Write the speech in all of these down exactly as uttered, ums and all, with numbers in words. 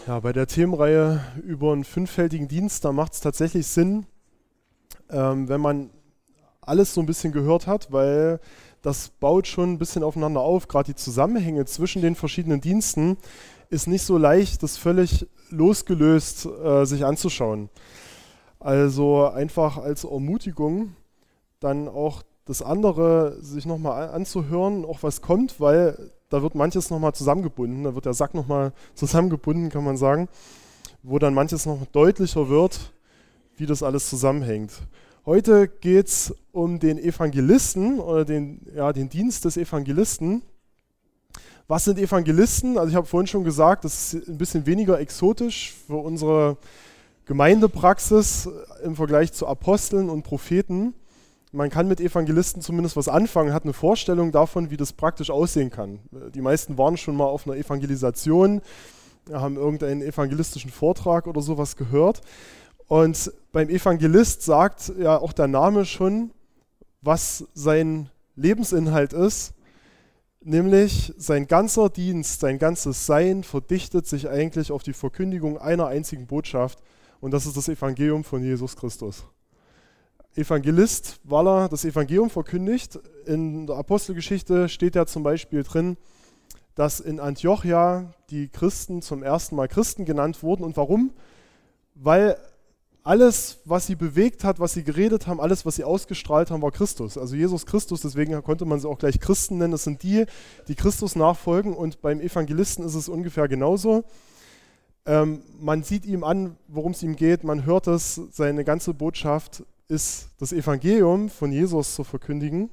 Ja, bei der Themenreihe über einen fünffältigen Dienst, da macht es tatsächlich Sinn, ähm, wenn man alles so ein bisschen gehört hat, weil das baut schon ein bisschen aufeinander auf. Gerade die Zusammenhänge zwischen den verschiedenen Diensten ist nicht so leicht, das völlig losgelöst äh, sich anzuschauen. Also einfach als Ermutigung dann auch das andere sich nochmal anzuhören, auch was kommt, weil da wird manches nochmal zusammengebunden, da wird der Sack nochmal zusammengebunden, kann man sagen, wo dann manches noch deutlicher wird, wie das alles zusammenhängt. Heute geht es um den Evangelisten oder den, ja, den Dienst des Evangelisten. Was sind Evangelisten? Also ich habe vorhin schon gesagt, das ist ein bisschen weniger exotisch für unsere Gemeindepraxis im Vergleich zu Aposteln und Propheten. Man kann mit Evangelisten zumindest was anfangen, hat eine Vorstellung davon, wie das praktisch aussehen kann. Die meisten waren schon mal auf einer Evangelisation, haben irgendeinen evangelistischen Vortrag oder sowas gehört. Und beim Evangelist sagt ja auch der Name schon, was sein Lebensinhalt ist, nämlich sein ganzer Dienst, sein ganzes Sein verdichtet sich eigentlich auf die Verkündigung einer einzigen Botschaft, und das ist das Evangelium von Jesus Christus. Evangelist, weil er das Evangelium verkündigt. In der Apostelgeschichte steht ja zum Beispiel drin, dass in Antiochia die Christen zum ersten Mal Christen genannt wurden. Und warum? Weil alles, was sie bewegt hat, was sie geredet haben, alles, was sie ausgestrahlt haben, war Christus. Also Jesus Christus, deswegen konnte man sie auch gleich Christen nennen. Das sind die, die Christus nachfolgen. Und beim Evangelisten ist es ungefähr genauso. Ähm, man sieht ihm an, worum es ihm geht. Man hört es, seine ganze Botschaft ist das Evangelium von Jesus zu verkündigen.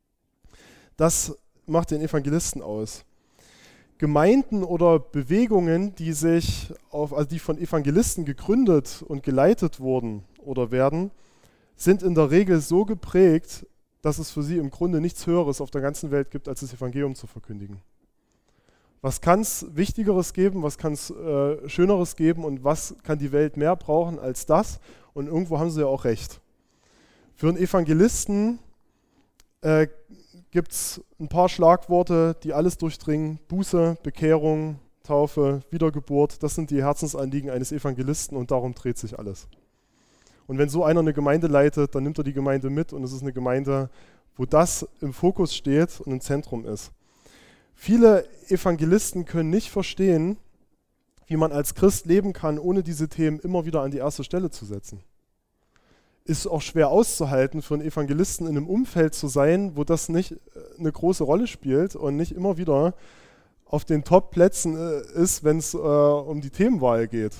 Das macht den Evangelisten aus. Gemeinden oder Bewegungen, die sich auf, also die von Evangelisten gegründet und geleitet wurden oder werden, sind in der Regel so geprägt, dass es für sie im Grunde nichts Höheres auf der ganzen Welt gibt, als das Evangelium zu verkündigen. Was kann es Wichtigeres geben, was kann es äh, Schöneres geben und was kann die Welt mehr brauchen als das? Und irgendwo haben sie ja auch recht. Für einen Evangelisten äh, gibt es ein paar Schlagworte, die alles durchdringen. Buße, Bekehrung, Taufe, Wiedergeburt, das sind die Herzensanliegen eines Evangelisten und darum dreht sich alles. Und wenn so einer eine Gemeinde leitet, dann nimmt er die Gemeinde mit und es ist eine Gemeinde, wo das im Fokus steht und im Zentrum ist. Viele Evangelisten können nicht verstehen, wie man als Christ leben kann, ohne diese Themen immer wieder an die erste Stelle zu setzen. Ist auch schwer auszuhalten, für einen Evangelisten in einem Umfeld zu sein, wo das nicht eine große Rolle spielt und nicht immer wieder auf den Top-Plätzen ist, wenn es äh, um die Themenwahl geht.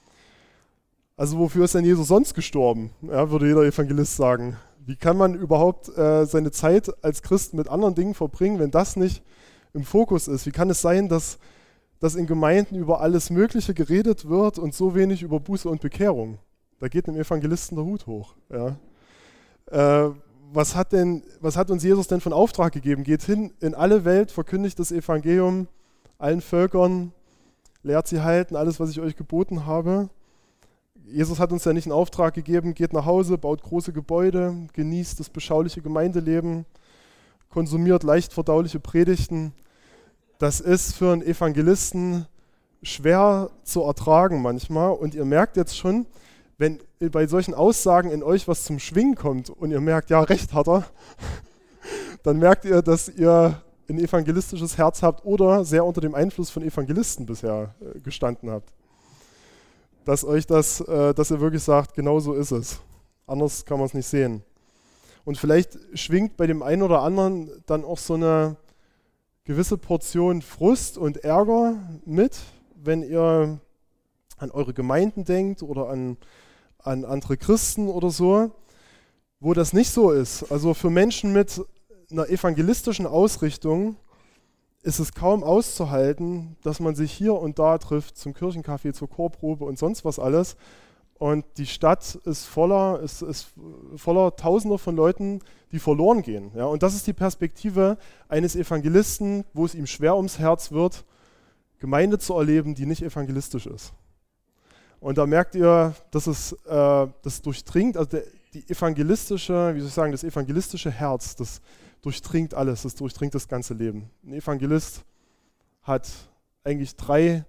Also wofür ist denn Jesus sonst gestorben? Ja, würde jeder Evangelist sagen. Wie kann man überhaupt äh, seine Zeit als Christ mit anderen Dingen verbringen, wenn das nicht im Fokus ist? Wie kann es sein, dass, dass in Gemeinden über alles Mögliche geredet wird und so wenig über Buße und Bekehrung? Da geht dem Evangelisten der Hut hoch. Ja. Äh, was hat denn, was hat uns Jesus denn für einen Auftrag gegeben? Geht hin in alle Welt, verkündigt das Evangelium allen Völkern, lehrt sie halten, alles, was ich euch geboten habe. Jesus hat uns ja nicht einen Auftrag gegeben, geht nach Hause, baut große Gebäude, genießt das beschauliche Gemeindeleben, konsumiert leicht verdauliche Predigten. Das ist für einen Evangelisten schwer zu ertragen manchmal. Und ihr merkt jetzt schon, wenn bei solchen Aussagen in euch was zum Schwingen kommt und ihr merkt, ja, recht hat er, dann merkt ihr, dass ihr ein evangelistisches Herz habt oder sehr unter dem Einfluss von Evangelisten bisher äh, gestanden habt. Dass euch das, äh, dass ihr wirklich sagt, genau so ist es. Anders kann man es nicht sehen. Und vielleicht schwingt bei dem einen oder anderen dann auch so eine gewisse Portion Frust und Ärger mit, wenn ihr an eure Gemeinden denkt oder an an andere Christen oder so, wo das nicht so ist. Also für Menschen mit einer evangelistischen Ausrichtung ist es kaum auszuhalten, dass man sich hier und da trifft zum Kirchenkaffee, zur Chorprobe und sonst was alles. Und die Stadt ist voller, ist, ist voller Tausender von Leuten, die verloren gehen. Ja, und das ist die Perspektive eines Evangelisten, wo es ihm schwer ums Herz wird, Gemeinde zu erleben, die nicht evangelistisch ist. Und da merkt ihr, dass es äh, das durchdringt, also der, die evangelistische, wie soll ich sagen, das evangelistische Herz, das durchdringt alles, das durchdringt das ganze Leben. Ein Evangelist hat eigentlich drei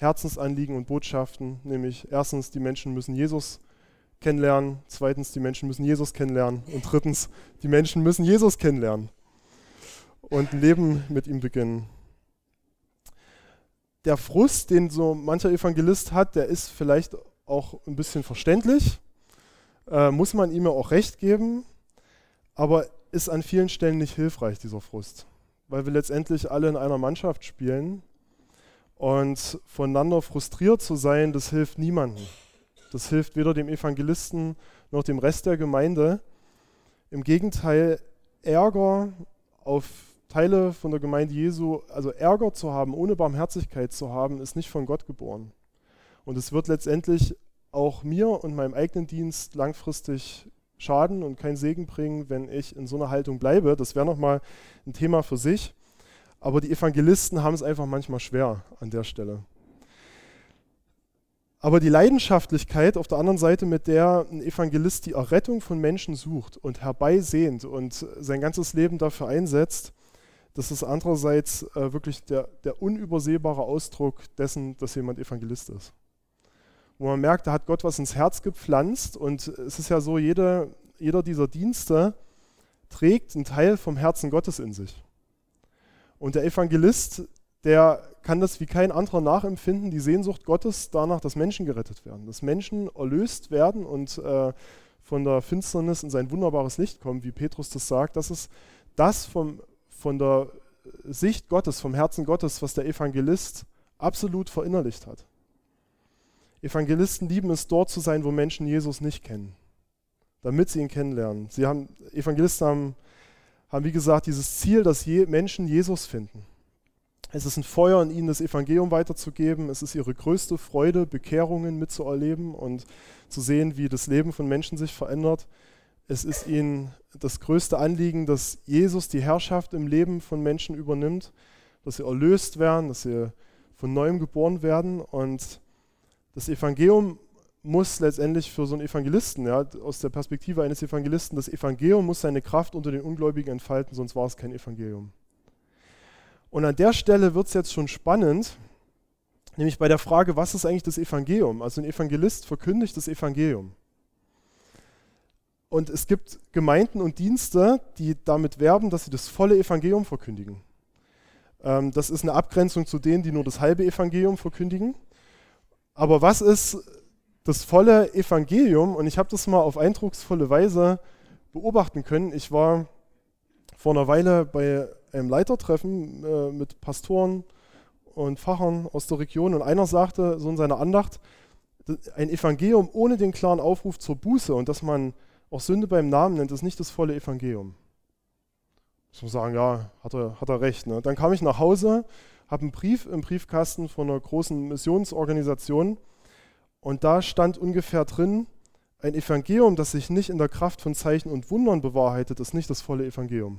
Herzensanliegen und Botschaften, nämlich erstens, die Menschen müssen Jesus kennenlernen, zweitens, die Menschen müssen Jesus kennenlernen und drittens, die Menschen müssen Jesus kennenlernen und ein Leben mit ihm beginnen. Der Frust, den so mancher Evangelist hat, der ist vielleicht auch ein bisschen verständlich, äh, muss man ihm ja auch recht geben, aber ist an vielen Stellen nicht hilfreich, dieser Frust, weil wir letztendlich alle in einer Mannschaft spielen und voneinander frustriert zu sein, das hilft niemandem. Das hilft weder dem Evangelisten noch dem Rest der Gemeinde. Im Gegenteil, Ärger auf Teile von der Gemeinde Jesu, also Ärger zu haben, ohne Barmherzigkeit zu haben, ist nicht von Gott geboren. Und es wird letztendlich auch mir und meinem eigenen Dienst langfristig schaden und keinen Segen bringen, wenn ich in so einer Haltung bleibe. Das wäre nochmal ein Thema für sich. Aber die Evangelisten haben es einfach manchmal schwer an der Stelle. Aber die Leidenschaftlichkeit auf der anderen Seite, mit der ein Evangelist die Errettung von Menschen sucht und herbeisehnt und sein ganzes Leben dafür einsetzt, das ist andererseits äh, wirklich der, der unübersehbare Ausdruck dessen, dass jemand Evangelist ist. Wo man merkt, da hat Gott was ins Herz gepflanzt und es ist ja so, jede, jeder dieser Dienste trägt einen Teil vom Herzen Gottes in sich. Und der Evangelist, der kann das wie kein anderer nachempfinden, die Sehnsucht Gottes danach, dass Menschen gerettet werden, dass Menschen erlöst werden und äh, von der Finsternis in sein wunderbares Licht kommen, wie Petrus das sagt. Das ist das vom, von der Sicht Gottes, vom Herzen Gottes, was der Evangelist absolut verinnerlicht hat. Evangelisten lieben es, dort zu sein, wo Menschen Jesus nicht kennen, damit sie ihn kennenlernen. Sie haben, Evangelisten haben, haben, wie gesagt, dieses Ziel, dass je, Menschen Jesus finden. Es ist ein Feuer in ihnen, das Evangelium weiterzugeben. Es ist ihre größte Freude, Bekehrungen mitzuerleben und zu sehen, wie das Leben von Menschen sich verändert. Es ist ihnen das größte Anliegen, dass Jesus die Herrschaft im Leben von Menschen übernimmt, dass sie erlöst werden, dass sie von Neuem geboren werden. Und das Evangelium muss letztendlich für so einen Evangelisten, ja, aus der Perspektive eines Evangelisten, das Evangelium muss seine Kraft unter den Ungläubigen entfalten, sonst war es kein Evangelium. Und an der Stelle wird es jetzt schon spannend, nämlich bei der Frage, was ist eigentlich das Evangelium? Also ein Evangelist verkündigt das Evangelium. Und es gibt Gemeinden und Dienste, die damit werben, dass sie das volle Evangelium verkündigen. Ähm, das ist eine Abgrenzung zu denen, die nur das halbe Evangelium verkündigen. Aber was ist das volle Evangelium? Und ich habe das mal auf eindrucksvolle Weise beobachten können. Ich war vor einer Weile bei einem Leitertreffen äh, mit Pastoren und Pfarrern aus der Region und einer sagte so in seiner Andacht, ein Evangelium ohne den klaren Aufruf zur Buße und dass man auch Sünde beim Namen nennt, ist nicht das volle Evangelium. Ich muss sagen, ja, hat er, hat er recht. Ne? Dann kam ich nach Hause, habe einen Brief im Briefkasten von einer großen Missionsorganisation und da stand ungefähr drin, ein Evangelium, das sich nicht in der Kraft von Zeichen und Wundern bewahrheitet, ist nicht das volle Evangelium.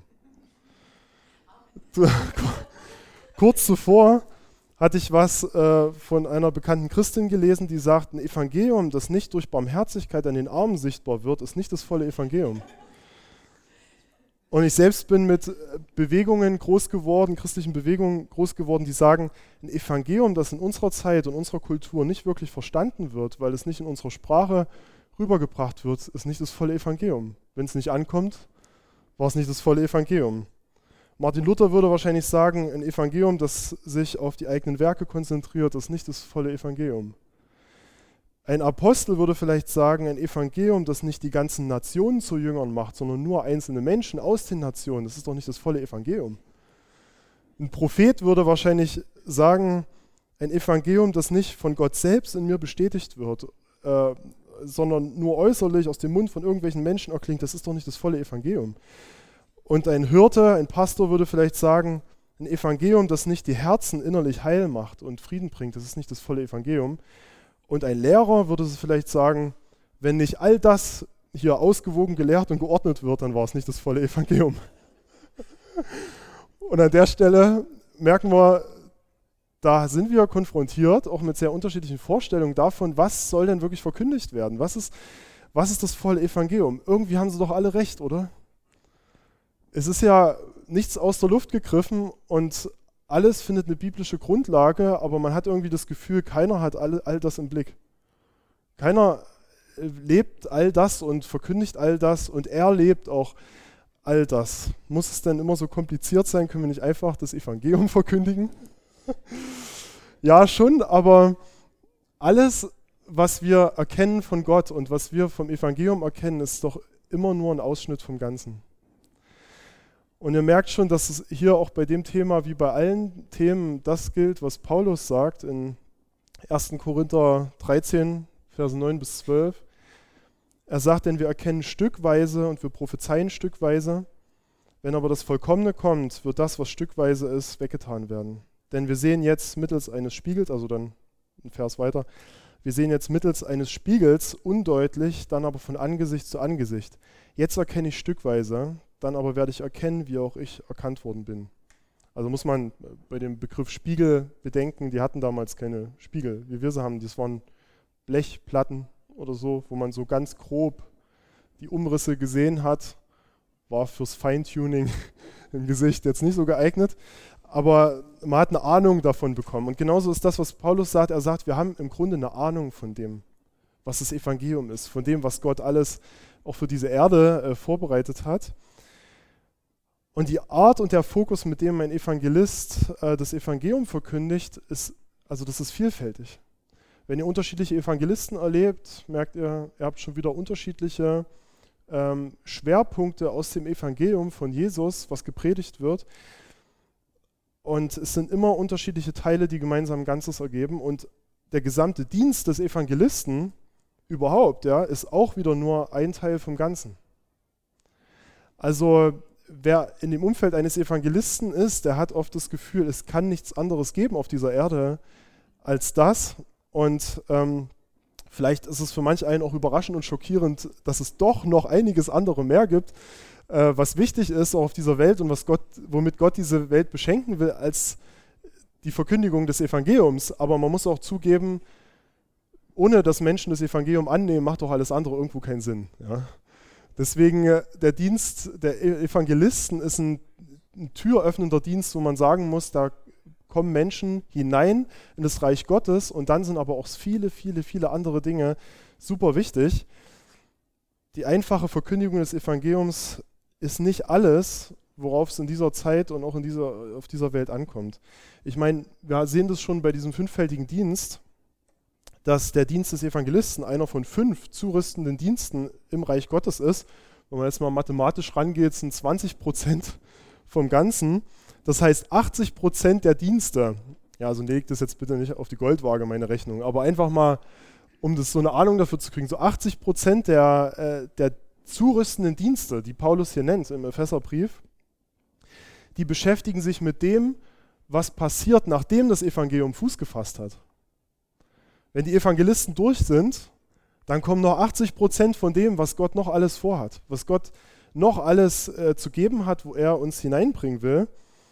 Kurz zuvor hatte ich was äh, von einer bekannten Christin gelesen, die sagt, ein Evangelium, das nicht durch Barmherzigkeit an den Armen sichtbar wird, ist nicht das volle Evangelium. Und ich selbst bin mit Bewegungen groß geworden, christlichen Bewegungen groß geworden, die sagen, ein Evangelium, das in unserer Zeit und unserer Kultur nicht wirklich verstanden wird, weil es nicht in unserer Sprache rübergebracht wird, ist nicht das volle Evangelium. Wenn es nicht ankommt, war es nicht das volle Evangelium. Martin Luther würde wahrscheinlich sagen, ein Evangelium, das sich auf die eigenen Werke konzentriert, ist nicht das volle Evangelium. Ein Apostel würde vielleicht sagen, ein Evangelium, das nicht die ganzen Nationen zu Jüngern macht, sondern nur einzelne Menschen aus den Nationen, das ist doch nicht das volle Evangelium. Ein Prophet würde wahrscheinlich sagen, ein Evangelium, das nicht von Gott selbst in mir bestätigt wird, äh, sondern nur äußerlich aus dem Mund von irgendwelchen Menschen erklingt, das ist doch nicht das volle Evangelium. Und ein Hirte, ein Pastor würde vielleicht sagen, ein Evangelium, das nicht die Herzen innerlich heil macht und Frieden bringt, das ist nicht das volle Evangelium. Und ein Lehrer würde vielleicht sagen, wenn nicht all das hier ausgewogen gelehrt und geordnet wird, dann war es nicht das volle Evangelium. Und an der Stelle merken wir, da sind wir konfrontiert, auch mit sehr unterschiedlichen Vorstellungen davon, was soll denn wirklich verkündigt werden? Was ist, was ist das volle Evangelium? Irgendwie haben sie doch alle recht, oder? Es ist ja nichts aus der Luft gegriffen und alles findet eine biblische Grundlage, aber man hat irgendwie das Gefühl, keiner hat all, all das im Blick. Keiner lebt all das und verkündigt all das und er lebt auch all das. Muss es denn immer so kompliziert sein? Können wir nicht einfach das Evangelium verkündigen? Ja, schon, aber alles, was wir erkennen von Gott und was wir vom Evangelium erkennen, ist doch immer nur ein Ausschnitt vom Ganzen. Und ihr merkt schon, dass es hier auch bei dem Thema wie bei allen Themen das gilt, was Paulus sagt in erster Korinther dreizehn, Verse neun bis zwölf. Er sagt, denn wir erkennen stückweise und wir prophezeien stückweise. Wenn aber das Vollkommene kommt, wird das, was stückweise ist, weggetan werden. Denn wir sehen jetzt mittels eines Spiegels, also dann ein Vers weiter, wir sehen jetzt mittels eines Spiegels undeutlich, dann aber von Angesicht zu Angesicht. Jetzt erkenne ich stückweise, dann aber werde ich erkennen, wie auch ich erkannt worden bin. Also muss man bei dem Begriff Spiegel bedenken, die hatten damals keine Spiegel, wie wir sie haben. Das waren Blechplatten oder so, wo man so ganz grob die Umrisse gesehen hat. War fürs Feintuning im Gesicht jetzt nicht so geeignet, aber man hat eine Ahnung davon bekommen. Und genauso ist das, was Paulus sagt. Er sagt, wir haben im Grunde eine Ahnung von dem, was das Evangelium ist, von dem, was Gott alles auch für diese Erde äh, vorbereitet hat. Und die Art und der Fokus, mit dem ein Evangelist äh, das Evangelium verkündigt, ist, also das ist vielfältig. Wenn ihr unterschiedliche Evangelisten erlebt, merkt ihr, ihr habt schon wieder unterschiedliche ähm, Schwerpunkte aus dem Evangelium von Jesus, was gepredigt wird. Und es sind immer unterschiedliche Teile, die gemeinsam ein Ganzes ergeben. Und der gesamte Dienst des Evangelisten überhaupt, ja, ist auch wieder nur ein Teil vom Ganzen. Also wer in dem Umfeld eines Evangelisten ist, der hat oft das Gefühl, es kann nichts anderes geben auf dieser Erde als das. Und ähm, vielleicht ist es für manch einen auch überraschend und schockierend, dass es doch noch einiges andere mehr gibt, äh, was wichtig ist auch auf dieser Welt und was Gott, womit Gott diese Welt beschenken will, als die Verkündigung des Evangeliums. Aber man muss auch zugeben, ohne dass Menschen das Evangelium annehmen, macht doch alles andere irgendwo keinen Sinn. Ja? Deswegen äh, der Dienst der Evangelisten ist ein, ein türöffnender Dienst, wo man sagen muss, da kommen Menschen hinein in das Reich Gottes und dann sind aber auch viele, viele, viele andere Dinge super wichtig. Die einfache Verkündigung des Evangeliums ist nicht alles, worauf es in dieser Zeit und auch in dieser, auf dieser Welt ankommt. Ich meine, wir sehen das schon bei diesem fünffältigen Dienst, dass der Dienst des Evangelisten einer von fünf zurüstenden Diensten im Reich Gottes ist. Wenn man jetzt mal mathematisch rangeht, sind zwanzig Prozent vom Ganzen. Das heißt, achtzig Prozent der Dienste, ja, also legt das jetzt bitte nicht auf die Goldwaage, meine Rechnung, aber einfach mal, um das so eine Ahnung dafür zu kriegen, so achtzig Prozent der, äh, der zurüstenden Dienste, die Paulus hier nennt im Epheserbrief, die beschäftigen sich mit dem, was passiert, nachdem das Evangelium Fuß gefasst hat. Wenn die Evangelisten durch sind, dann kommen noch achtzig Prozent von dem, was Gott noch alles vorhat, was Gott noch alles äh, zu geben hat, wo er uns hineinbringen will.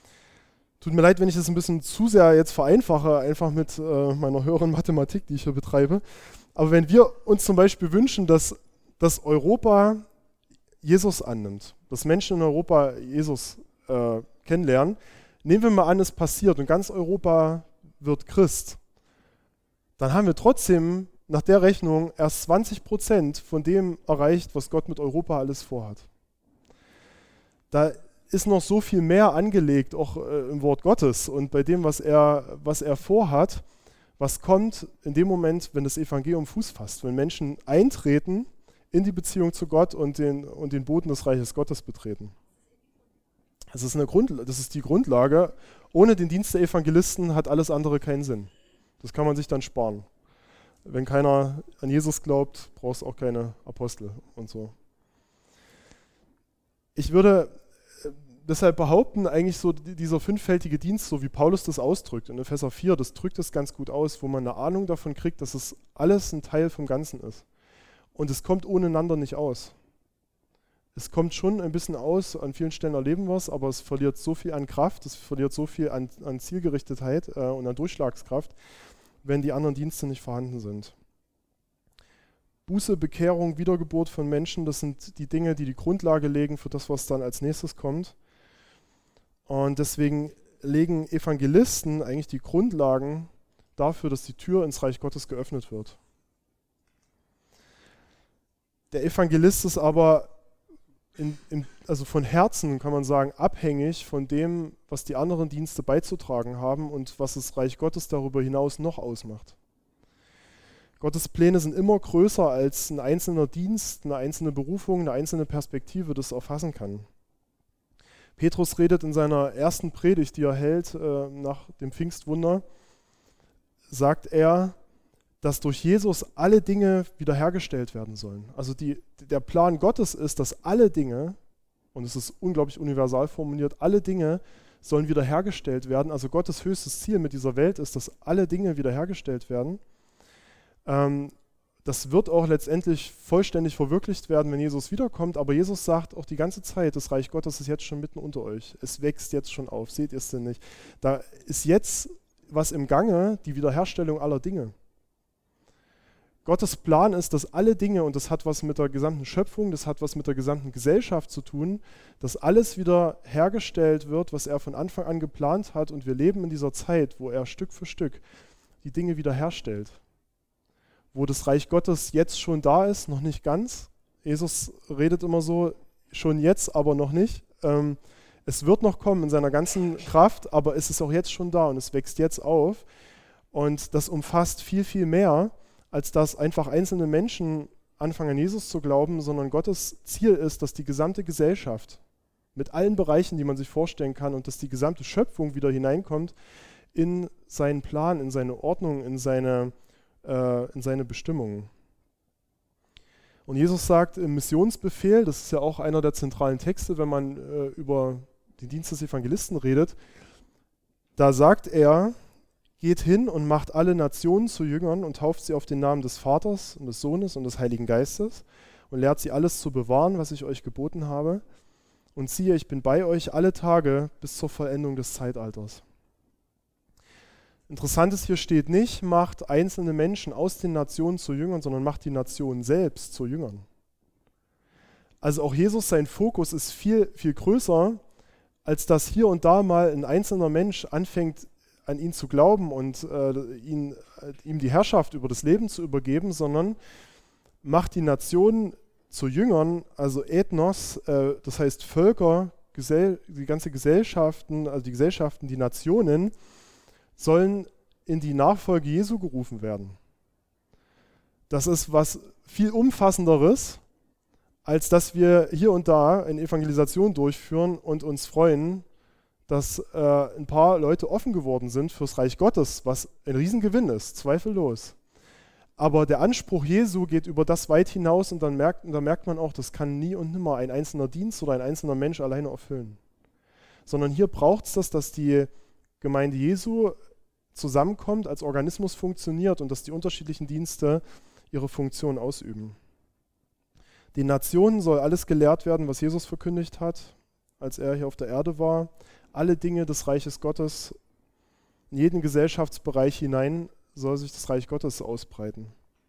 Tut mir leid, wenn ich das ein bisschen zu sehr jetzt vereinfache, einfach mit äh, meiner höheren Mathematik, die ich hier betreibe. Aber wenn wir uns zum Beispiel wünschen, dass, dass Europa Jesus annimmt, dass Menschen in Europa Jesus äh, kennenlernen, nehmen wir mal an, es passiert und ganz Europa wird Christ, dann haben wir trotzdem nach der Rechnung erst zwanzig Prozent von dem erreicht, was Gott mit Europa alles vorhat. Da ist noch so viel mehr angelegt, auch äh, im Wort Gottes und bei dem, was er, was er vorhat, was kommt in dem Moment, wenn das Evangelium Fuß fasst, wenn Menschen eintreten in die Beziehung zu Gott und den, und den Boden des Reiches Gottes betreten. Das ist, eine Grund, das ist die Grundlage. Ohne den Dienst der Evangelisten hat alles andere keinen Sinn. Das kann man sich dann sparen. Wenn keiner an Jesus glaubt, braucht es auch keine Apostel und so. Ich würde deshalb behaupten, eigentlich so dieser fünffältige Dienst, so wie Paulus das ausdrückt in Epheser vier, das drückt es ganz gut aus, wo man eine Ahnung davon kriegt, dass es alles ein Teil vom Ganzen ist. Und es kommt ohneinander nicht aus. Es kommt schon ein bisschen aus, an vielen Stellen erleben wir es, aber es verliert so viel an Kraft, es verliert so viel an, an Zielgerichtetheit äh, und an Durchschlagskraft, wenn die anderen Dienste nicht vorhanden sind. Buße, Bekehrung, Wiedergeburt von Menschen, das sind die Dinge, die die Grundlage legen für das, was dann als nächstes kommt. Und deswegen legen Evangelisten eigentlich die Grundlagen dafür, dass die Tür ins Reich Gottes geöffnet wird. Der Evangelist ist aber in, in, also von Herzen, kann man sagen, abhängig von dem, was die anderen Dienste beizutragen haben und was das Reich Gottes darüber hinaus noch ausmacht. Gottes Pläne sind immer größer, als ein einzelner Dienst, eine einzelne Berufung, eine einzelne Perspektive das erfassen kann. Petrus redet in seiner ersten Predigt, die er hält, äh, nach dem Pfingstwunder, sagt er, dass durch Jesus alle Dinge wiederhergestellt werden sollen. Also die, der Plan Gottes ist, dass alle Dinge, und es ist unglaublich universal formuliert, alle Dinge sollen wiederhergestellt werden. Also Gottes höchstes Ziel mit dieser Welt ist, dass alle Dinge wiederhergestellt werden. Ähm, das wird auch letztendlich vollständig verwirklicht werden, wenn Jesus wiederkommt. Aber Jesus sagt auch die ganze Zeit, das Reich Gottes ist jetzt schon mitten unter euch. Es wächst jetzt schon auf. Seht ihr es denn nicht? Da ist jetzt was im Gange, die Wiederherstellung aller Dinge. Gottes Plan ist, dass alle Dinge, und das hat was mit der gesamten Schöpfung, das hat was mit der gesamten Gesellschaft zu tun, dass alles wieder hergestellt wird, was er von Anfang an geplant hat. Und wir leben in dieser Zeit, wo er Stück für Stück die Dinge wiederherstellt. Wo das Reich Gottes jetzt schon da ist, noch nicht ganz. Jesus redet immer so, schon jetzt, aber noch nicht. Ähm, es wird noch kommen in seiner ganzen Kraft, aber es ist auch jetzt schon da und es wächst jetzt auf. Und das umfasst viel, viel mehr, als dass einfach einzelne Menschen anfangen, an Jesus zu glauben, sondern Gottes Ziel ist, dass die gesamte Gesellschaft mit allen Bereichen, die man sich vorstellen kann, und dass die gesamte Schöpfung wieder hineinkommt in seinen Plan, in seine Ordnung, in seine, äh, in seine Bestimmungen. Und Jesus sagt im Missionsbefehl, das ist ja auch einer der zentralen Texte, wenn man äh, über den Dienst des Evangelisten redet, da sagt er, geht hin und macht alle Nationen zu Jüngern und tauft sie auf den Namen des Vaters und des Sohnes und des Heiligen Geistes und lehrt sie alles zu bewahren, was ich euch geboten habe. Und siehe, ich bin bei euch alle Tage bis zur Vollendung des Zeitalters. Interessant ist, hier steht nicht, macht einzelne Menschen aus den Nationen zu Jüngern, sondern macht die Nationen selbst zu Jüngern. Also auch Jesus, sein Fokus ist viel, viel größer, als dass hier und da mal ein einzelner Mensch anfängt, an ihn zu glauben und äh, ihn, äh, ihm die Herrschaft über das Leben zu übergeben, sondern macht die Nationen zu Jüngern, also Ethnos, äh, das heißt Völker, Gesell- die ganze Gesellschaften, also die Gesellschaften, die Nationen, sollen in die Nachfolge Jesu gerufen werden. Das ist was viel Umfassenderes, als dass wir hier und da eine Evangelisation durchführen und uns freuen, dass äh, ein paar Leute offen geworden sind fürs Reich Gottes, was ein Riesengewinn ist, zweifellos. Aber der Anspruch Jesu geht über das weit hinaus und dann merkt, und dann merkt man auch, das kann nie und nimmer ein einzelner Dienst oder ein einzelner Mensch alleine erfüllen. Sondern hier braucht es das, dass die Gemeinde Jesu zusammenkommt, als Organismus funktioniert und dass die unterschiedlichen Dienste ihre Funktion ausüben. Den Nationen soll alles gelehrt werden, was Jesus verkündigt hat, als er hier auf der Erde war. Alle Dinge des Reiches Gottes, in jeden Gesellschaftsbereich hinein soll sich das Reich Gottes ausbreiten.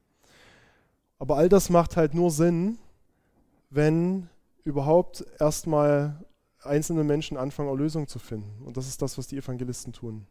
Aber all das macht halt nur Sinn, wenn überhaupt erstmal einzelne Menschen anfangen, Erlösung zu finden. Und das ist das, was die Evangelisten tun.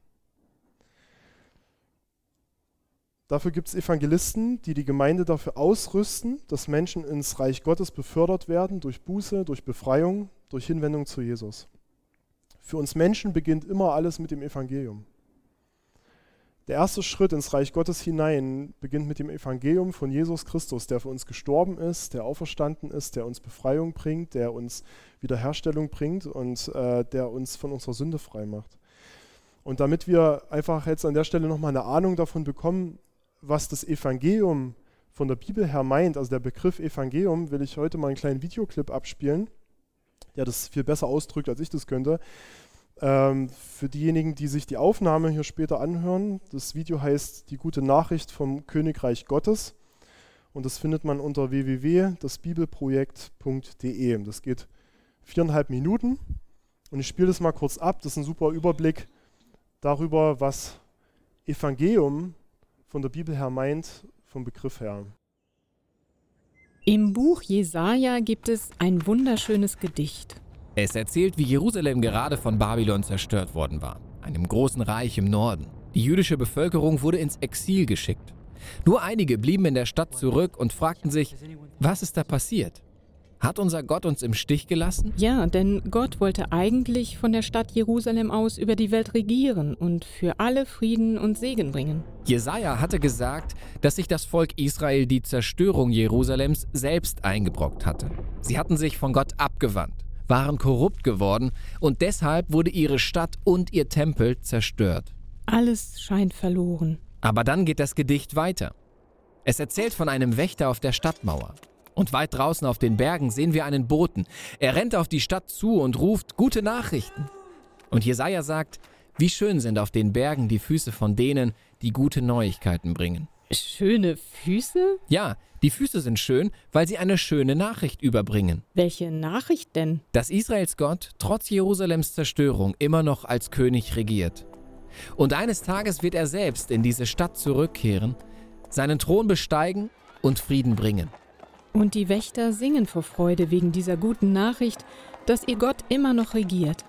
Dafür gibt es Evangelisten, die die Gemeinde dafür ausrüsten, dass Menschen ins Reich Gottes befördert werden, durch Buße, durch Befreiung, durch Hinwendung zu Jesus. Für uns Menschen beginnt immer alles mit dem Evangelium. Der erste Schritt ins Reich Gottes hinein beginnt mit dem Evangelium von Jesus Christus, der für uns gestorben ist, der auferstanden ist, der uns Befreiung bringt, der uns Wiederherstellung bringt und äh, der uns von unserer Sünde frei macht. Und damit wir einfach jetzt an der Stelle nochmal eine Ahnung davon bekommen, was das Evangelium von der Bibel her meint, also der Begriff Evangelium, will ich heute mal einen kleinen Videoclip abspielen, der das viel besser ausdrückt, als ich das könnte. Ähm, für diejenigen, die sich die Aufnahme hier später anhören, das Video heißt Die gute Nachricht vom Königreich Gottes und das findet man unter w w w punkt das bibelprojekt punkt d e. Das geht viereinhalb Minuten und ich spiele das mal kurz ab. Das ist ein super Überblick darüber, was Evangelium von der Bibel her meint, vom Begriff her. Im Buch Jesaja gibt es ein wunderschönes Gedicht. Es erzählt, wie Jerusalem gerade von Babylon zerstört worden war. einem großen Reich im Norden. Die jüdische Bevölkerung wurde ins Exil geschickt. Nur einige blieben in der Stadt zurück und fragten sich, was ist da passiert? Hat unser Gott uns im Stich gelassen? Ja, denn Gott wollte eigentlich von der Stadt Jerusalem aus über die Welt regieren und für alle Frieden und Segen bringen. Jesaja hatte gesagt, dass sich das Volk Israel die Zerstörung Jerusalems selbst eingebrockt hatte. Sie hatten sich von Gott abgewandt, waren korrupt geworden und deshalb wurde ihre Stadt und ihr Tempel zerstört. Alles scheint verloren. Aber dann geht das Gedicht weiter. Es erzählt von einem Wächter auf der Stadtmauer. Und weit draußen auf den Bergen sehen wir einen Boten. Er rennt auf die Stadt zu und ruft gute Nachrichten. Und Jesaja sagt, wie schön sind auf den Bergen die Füße von denen, die gute Neuigkeiten bringen. Schöne Füße? Ja, die Füße sind schön, weil sie eine schöne Nachricht überbringen. Welche Nachricht denn? Dass Israels Gott trotz Jerusalems Zerstörung immer noch als König regiert. Und eines Tages wird er selbst in diese Stadt zurückkehren, seinen Thron besteigen und Frieden bringen. Und die Wächter singen vor Freude wegen dieser guten Nachricht, dass ihr Gott immer noch regiert.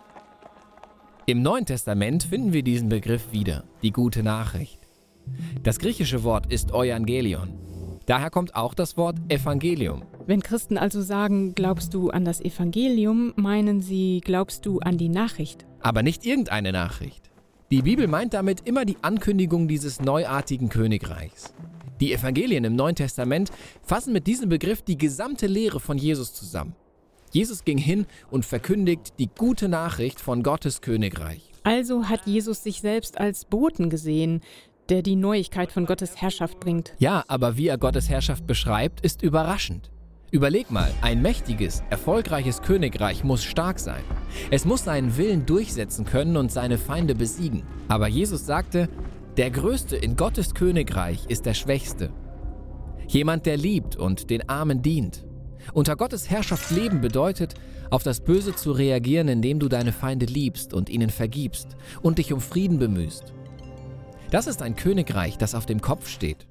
Im Neuen Testament finden wir diesen Begriff wieder, die gute Nachricht. Das griechische Wort ist Euangelion. Daher kommt auch das Wort Evangelium. Wenn Christen also sagen, glaubst du an das Evangelium, meinen sie, glaubst du an die Nachricht. Aber nicht irgendeine Nachricht. Die Bibel meint damit immer die Ankündigung dieses neuartigen Königreichs. Die Evangelien im Neuen Testament fassen mit diesem Begriff die gesamte Lehre von Jesus zusammen. Jesus ging hin und verkündigt die gute Nachricht von Gottes Königreich. Also hat Jesus sich selbst als Boten gesehen, der die Neuigkeit von Gottes Herrschaft bringt. Ja, aber wie er Gottes Herrschaft beschreibt, ist überraschend. Überleg mal, ein mächtiges, erfolgreiches Königreich muss stark sein. Es muss seinen Willen durchsetzen können und seine Feinde besiegen. Aber Jesus sagte, der Größte in Gottes Königreich ist der Schwächste. Jemand, der liebt und den Armen dient. Unter Gottes Herrschaft leben bedeutet, auf das Böse zu reagieren, indem du deine Feinde liebst und ihnen vergibst und dich um Frieden bemühst. Das ist ein Königreich, das auf dem Kopf steht.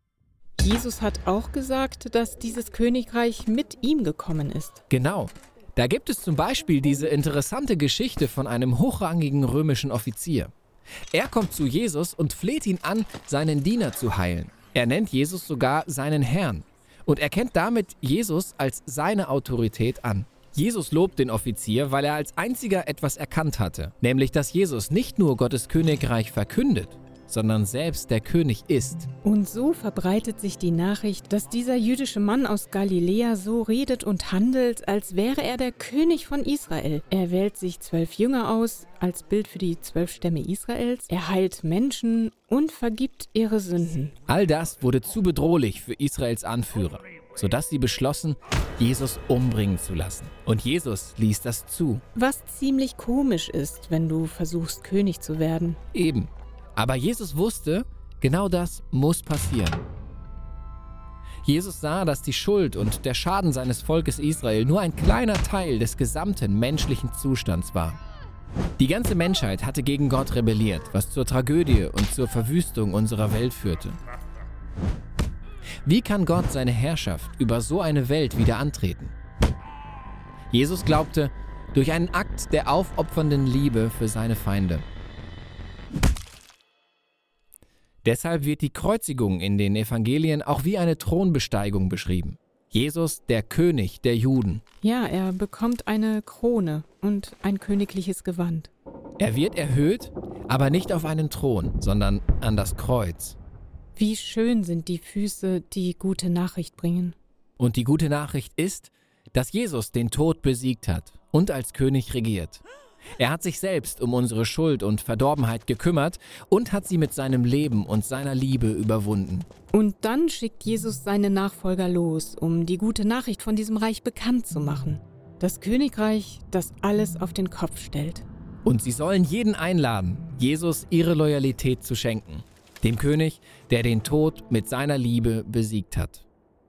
Jesus hat auch gesagt, dass dieses Königreich mit ihm gekommen ist. Genau. Da gibt es zum Beispiel diese interessante Geschichte von einem hochrangigen römischen Offizier. Er kommt zu Jesus und fleht ihn an, seinen Diener zu heilen. Er nennt Jesus sogar seinen Herrn und erkennt damit Jesus als seine Autorität an. Jesus lobt den Offizier, weil er als einziger etwas erkannt hatte, nämlich dass Jesus nicht nur Gottes Königreich verkündet, sondern selbst der König ist. Und so verbreitet sich die Nachricht, dass dieser jüdische Mann aus Galiläa so redet und handelt, als wäre er der König von Israel. Er wählt sich zwölf Jünger aus, als Bild für die zwölf Stämme Israels. Er heilt Menschen und vergibt ihre Sünden. All das wurde zu bedrohlich für Israels Anführer, sodass sie beschlossen, Jesus umbringen zu lassen. Und Jesus ließ das zu. Was ziemlich komisch ist, wenn du versuchst, König zu werden. Eben. Aber Jesus wusste, genau das muss passieren. Jesus sah, dass die Schuld und der Schaden seines Volkes Israel nur ein kleiner Teil des gesamten menschlichen Zustands war. Die ganze Menschheit hatte gegen Gott rebelliert, was zur Tragödie und zur Verwüstung unserer Welt führte. Wie kann Gott seine Herrschaft über so eine Welt wieder antreten? Jesus glaubte, durch einen Akt der aufopfernden Liebe für seine Feinde. Deshalb wird die Kreuzigung in den Evangelien auch wie eine Thronbesteigung beschrieben. Jesus, der König der Juden. Ja, er bekommt eine Krone und ein königliches Gewand. Er wird erhöht, aber nicht auf einen Thron, sondern an das Kreuz. Wie schön sind die Füße, die gute Nachricht bringen. Und die gute Nachricht ist, dass Jesus den Tod besiegt hat und als König regiert. Er hat sich selbst um unsere Schuld und Verdorbenheit gekümmert und hat sie mit seinem Leben und seiner Liebe überwunden. Und dann schickt Jesus seine Nachfolger los, um die gute Nachricht von diesem Reich bekannt zu machen. Das Königreich, das alles auf den Kopf stellt. Und sie sollen jeden einladen, Jesus ihre Loyalität zu schenken. Dem König, der den Tod mit seiner Liebe besiegt hat.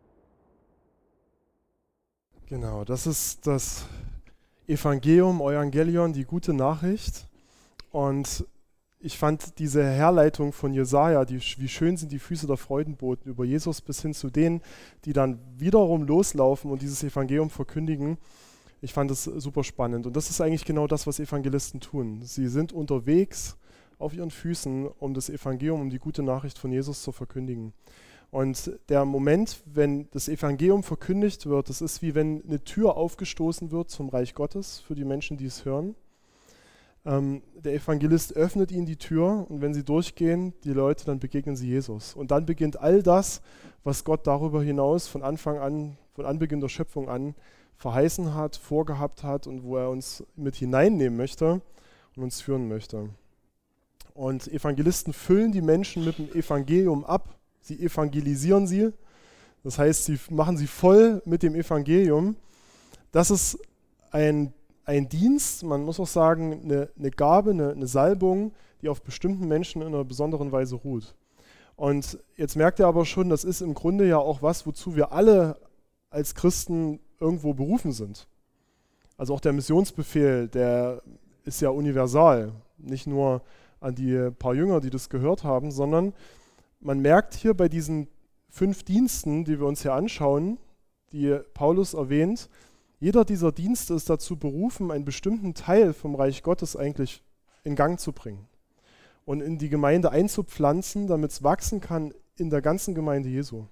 Genau, das ist das Evangelium, Evangelion, die gute Nachricht. Und ich fand diese Herleitung von Jesaja, die, wie schön sind die Füße der Freudenboten über Jesus bis hin zu denen, die dann wiederum loslaufen und dieses Evangelium verkündigen. Ich fand das super spannend. Und das ist eigentlich genau das, was Evangelisten tun. Sie sind unterwegs auf ihren Füßen, um das Evangelium, um die gute Nachricht von Jesus zu verkündigen. Und der Moment, wenn das Evangelium verkündigt wird, das ist wie wenn eine Tür aufgestoßen wird zum Reich Gottes für die Menschen, die es hören. Ähm, der Evangelist öffnet ihnen die Tür und wenn sie durchgehen, die Leute, dann begegnen sie Jesus. Und dann beginnt all das, was Gott darüber hinaus von Anfang an, von Anbeginn der Schöpfung an verheißen hat, vorgehabt hat und wo er uns mit hineinnehmen möchte und uns führen möchte. Und Evangelisten füllen die Menschen mit dem Evangelium ab. Sie evangelisieren sie, das heißt, sie machen sie voll mit dem Evangelium. Das ist ein, ein Dienst, man muss auch sagen, eine, eine Gabe, eine, eine Salbung, die auf bestimmten Menschen in einer besonderen Weise ruht. Und jetzt merkt ihr aber schon, das ist im Grunde ja auch was, wozu wir alle als Christen irgendwo berufen sind. Also auch der Missionsbefehl, der ist ja universal, nicht nur an die paar Jünger, die das gehört haben, sondern man merkt hier bei diesen fünf Diensten, die wir uns hier anschauen, die Paulus erwähnt, jeder dieser Dienste ist dazu berufen, einen bestimmten Teil vom Reich Gottes eigentlich in Gang zu bringen und in die Gemeinde einzupflanzen, damit es wachsen kann in der ganzen Gemeinde Jesu.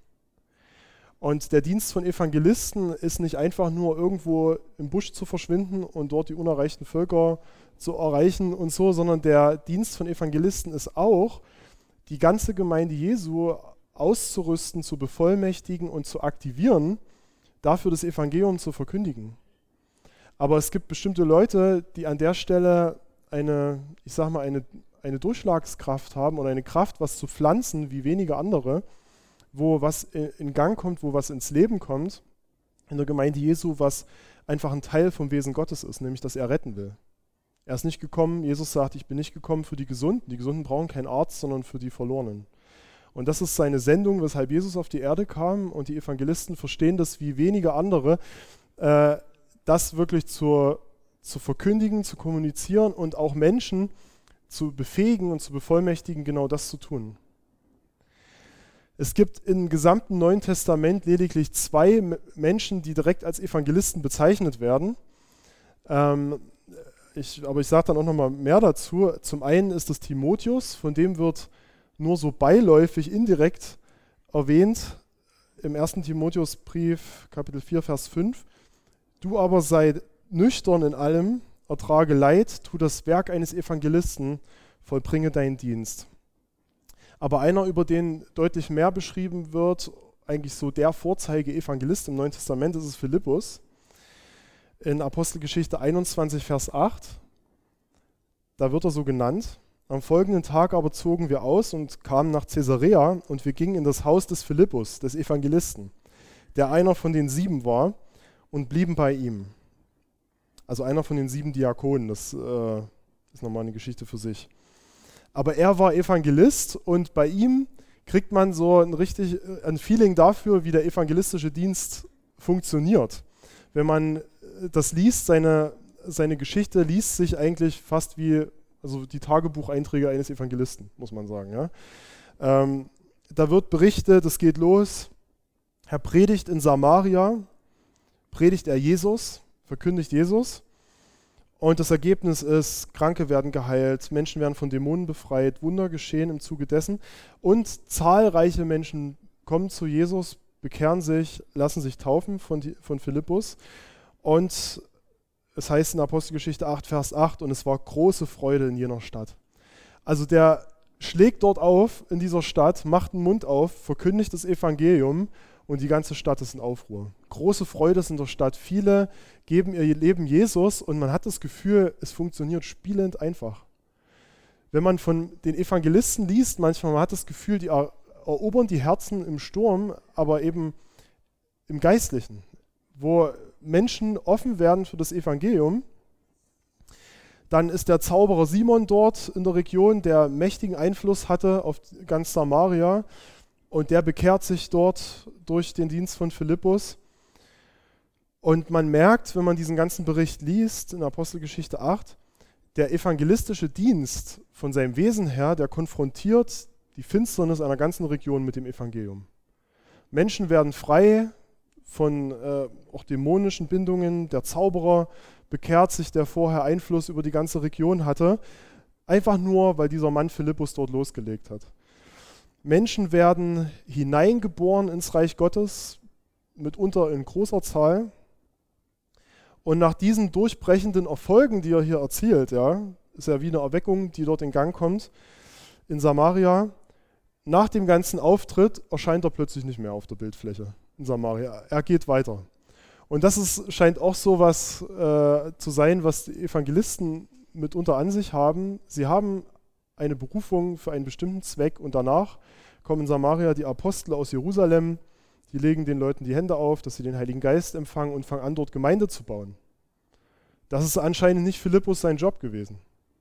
Und der Dienst von Evangelisten ist nicht einfach nur irgendwo im Busch zu verschwinden und dort die unerreichten Völker zu erreichen und so, sondern der Dienst von Evangelisten ist auch, die ganze Gemeinde Jesu auszurüsten, zu bevollmächtigen und zu aktivieren, dafür das Evangelium zu verkündigen. Aber es gibt bestimmte Leute, die an der Stelle eine, ich sag mal, eine, eine Durchschlagskraft haben oder eine Kraft, was zu pflanzen, wie wenige andere, wo was in Gang kommt, wo was ins Leben kommt, in der Gemeinde Jesu, was einfach ein Teil vom Wesen Gottes ist, nämlich, dass er retten will. Er ist nicht gekommen, Jesus sagt, ich bin nicht gekommen für die Gesunden. Die Gesunden brauchen keinen Arzt, sondern für die Verlorenen. Und das ist seine Sendung, weshalb Jesus auf die Erde kam und die Evangelisten verstehen das wie wenige andere, äh, das wirklich zur, zu verkündigen, zu kommunizieren und auch Menschen zu befähigen und zu bevollmächtigen, genau das zu tun. Es gibt im gesamten Neuen Testament lediglich zwei M- Menschen, die direkt als Evangelisten bezeichnet werden. Ähm, Ich, aber ich sage dann auch noch mal mehr dazu. Zum einen ist es Timotheus, von dem wird nur so beiläufig, indirekt erwähnt im ersten Timotheusbrief, Kapitel vier, Vers fünf. Du aber sei nüchtern in allem, ertrage Leid, tu das Werk eines Evangelisten, vollbringe deinen Dienst. Aber einer, über den deutlich mehr beschrieben wird, eigentlich so der Vorzeige-Evangelist im Neuen Testament, ist es Philippus. In Apostelgeschichte einundzwanzig, Vers acht, da wird er so genannt. Am folgenden Tag aber zogen wir aus und kamen nach Caesarea und wir gingen in das Haus des Philippus, des Evangelisten, der einer von den sieben war, und blieben bei ihm. Also einer von den sieben Diakonen, das äh, ist nochmal eine Geschichte für sich. Aber er war Evangelist und bei ihm kriegt man so ein richtig ein Feeling dafür, wie der evangelistische Dienst funktioniert. Wenn man das liest, seine, seine Geschichte liest sich eigentlich fast wie also die Tagebucheinträge eines Evangelisten, muss man sagen. Ja? Ähm, da wird berichtet, es geht los, er predigt in Samaria, predigt er Jesus, verkündigt Jesus und das Ergebnis ist, Kranke werden geheilt, Menschen werden von Dämonen befreit, Wunder geschehen im Zuge dessen und zahlreiche Menschen kommen zu Jesus, bekehren sich, lassen sich taufen von, die, von Philippus. Und es heißt in Apostelgeschichte acht, Vers acht, und es war große Freude in jener Stadt. Also der schlägt dort auf in dieser Stadt, macht den Mund auf, verkündigt das Evangelium und die ganze Stadt ist in Aufruhr. Große Freude ist in der Stadt. Viele geben ihr Leben Jesus und man hat das Gefühl, es funktioniert spielend einfach. Wenn man von den Evangelisten liest, manchmal man hat das Gefühl, die er, erobern die Herzen im Sturm, aber eben im Geistlichen, wo Menschen offen werden für das Evangelium. Dann ist der Zauberer Simon dort in der Region, der mächtigen Einfluss hatte auf ganz Samaria und der bekehrt sich dort durch den Dienst von Philippus. Und man merkt, wenn man diesen ganzen Bericht liest in Apostelgeschichte acht, der evangelistische Dienst von seinem Wesen her, der konfrontiert die Finsternis einer ganzen Region mit dem Evangelium. Menschen werden frei von äh, auch dämonischen Bindungen, der Zauberer bekehrt sich, der vorher Einfluss über die ganze Region hatte. Einfach nur, weil dieser Mann Philippus dort losgelegt hat. Menschen werden hineingeboren ins Reich Gottes, mitunter in großer Zahl. Und nach diesen durchbrechenden Erfolgen, die er hier erzielt, ja, ist ja wie eine Erweckung, die dort in Gang kommt, in Samaria, nach dem ganzen Auftritt erscheint er plötzlich nicht mehr auf der Bildfläche in Samaria. Er geht weiter. Und das ist, scheint auch so was äh, zu sein, was die Evangelisten mitunter an sich haben. Sie haben eine Berufung für einen bestimmten Zweck und danach kommen in Samaria die Apostel aus Jerusalem, die legen den Leuten die Hände auf, dass sie den Heiligen Geist empfangen und fangen an, dort Gemeinde zu bauen. Das ist anscheinend nicht Philippus sein Job gewesen.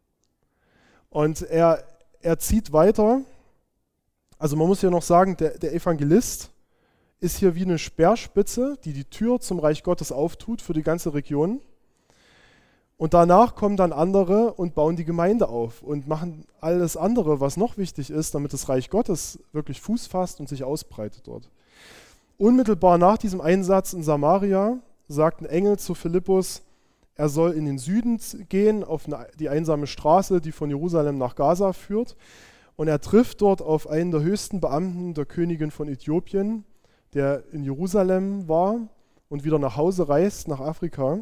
Und er, er zieht weiter. Also man muss ja noch sagen, der, der Evangelist ist hier wie eine Speerspitze, die die Tür zum Reich Gottes auftut für die ganze Region. Und danach kommen dann andere und bauen die Gemeinde auf und machen alles andere, was noch wichtig ist, damit das Reich Gottes wirklich Fuß fasst und sich ausbreitet dort. Unmittelbar nach diesem Einsatz in Samaria sagt ein Engel zu Philippus, er soll in den Süden gehen, auf eine, die einsame Straße, die von Jerusalem nach Gaza führt. Und er trifft dort auf einen der höchsten Beamten der Königin von Äthiopien, der in Jerusalem war und wieder nach Hause reist, nach Afrika.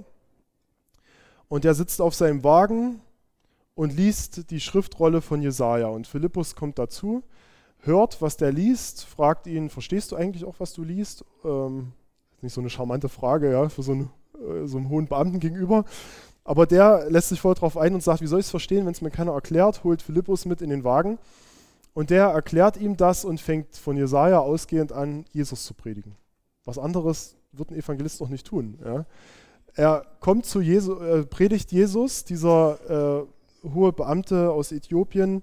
Und der sitzt auf seinem Wagen und liest die Schriftrolle von Jesaja. Und Philippus kommt dazu, hört, was der liest, fragt ihn, verstehst du eigentlich auch, was du liest? Ähm, nicht so eine charmante Frage, ja, für so, eine, äh, so einen hohen Beamten gegenüber. Aber der lässt sich voll drauf ein und sagt, wie soll ich es verstehen, wenn es mir keiner erklärt, holt Philippus mit in den Wagen. Und der erklärt ihm das und fängt von Jesaja ausgehend an, Jesus zu predigen. Was anderes wird ein Evangelist doch nicht tun. Ja. Er kommt zu Jesus, äh, predigt Jesus, dieser äh, hohe Beamte aus Äthiopien,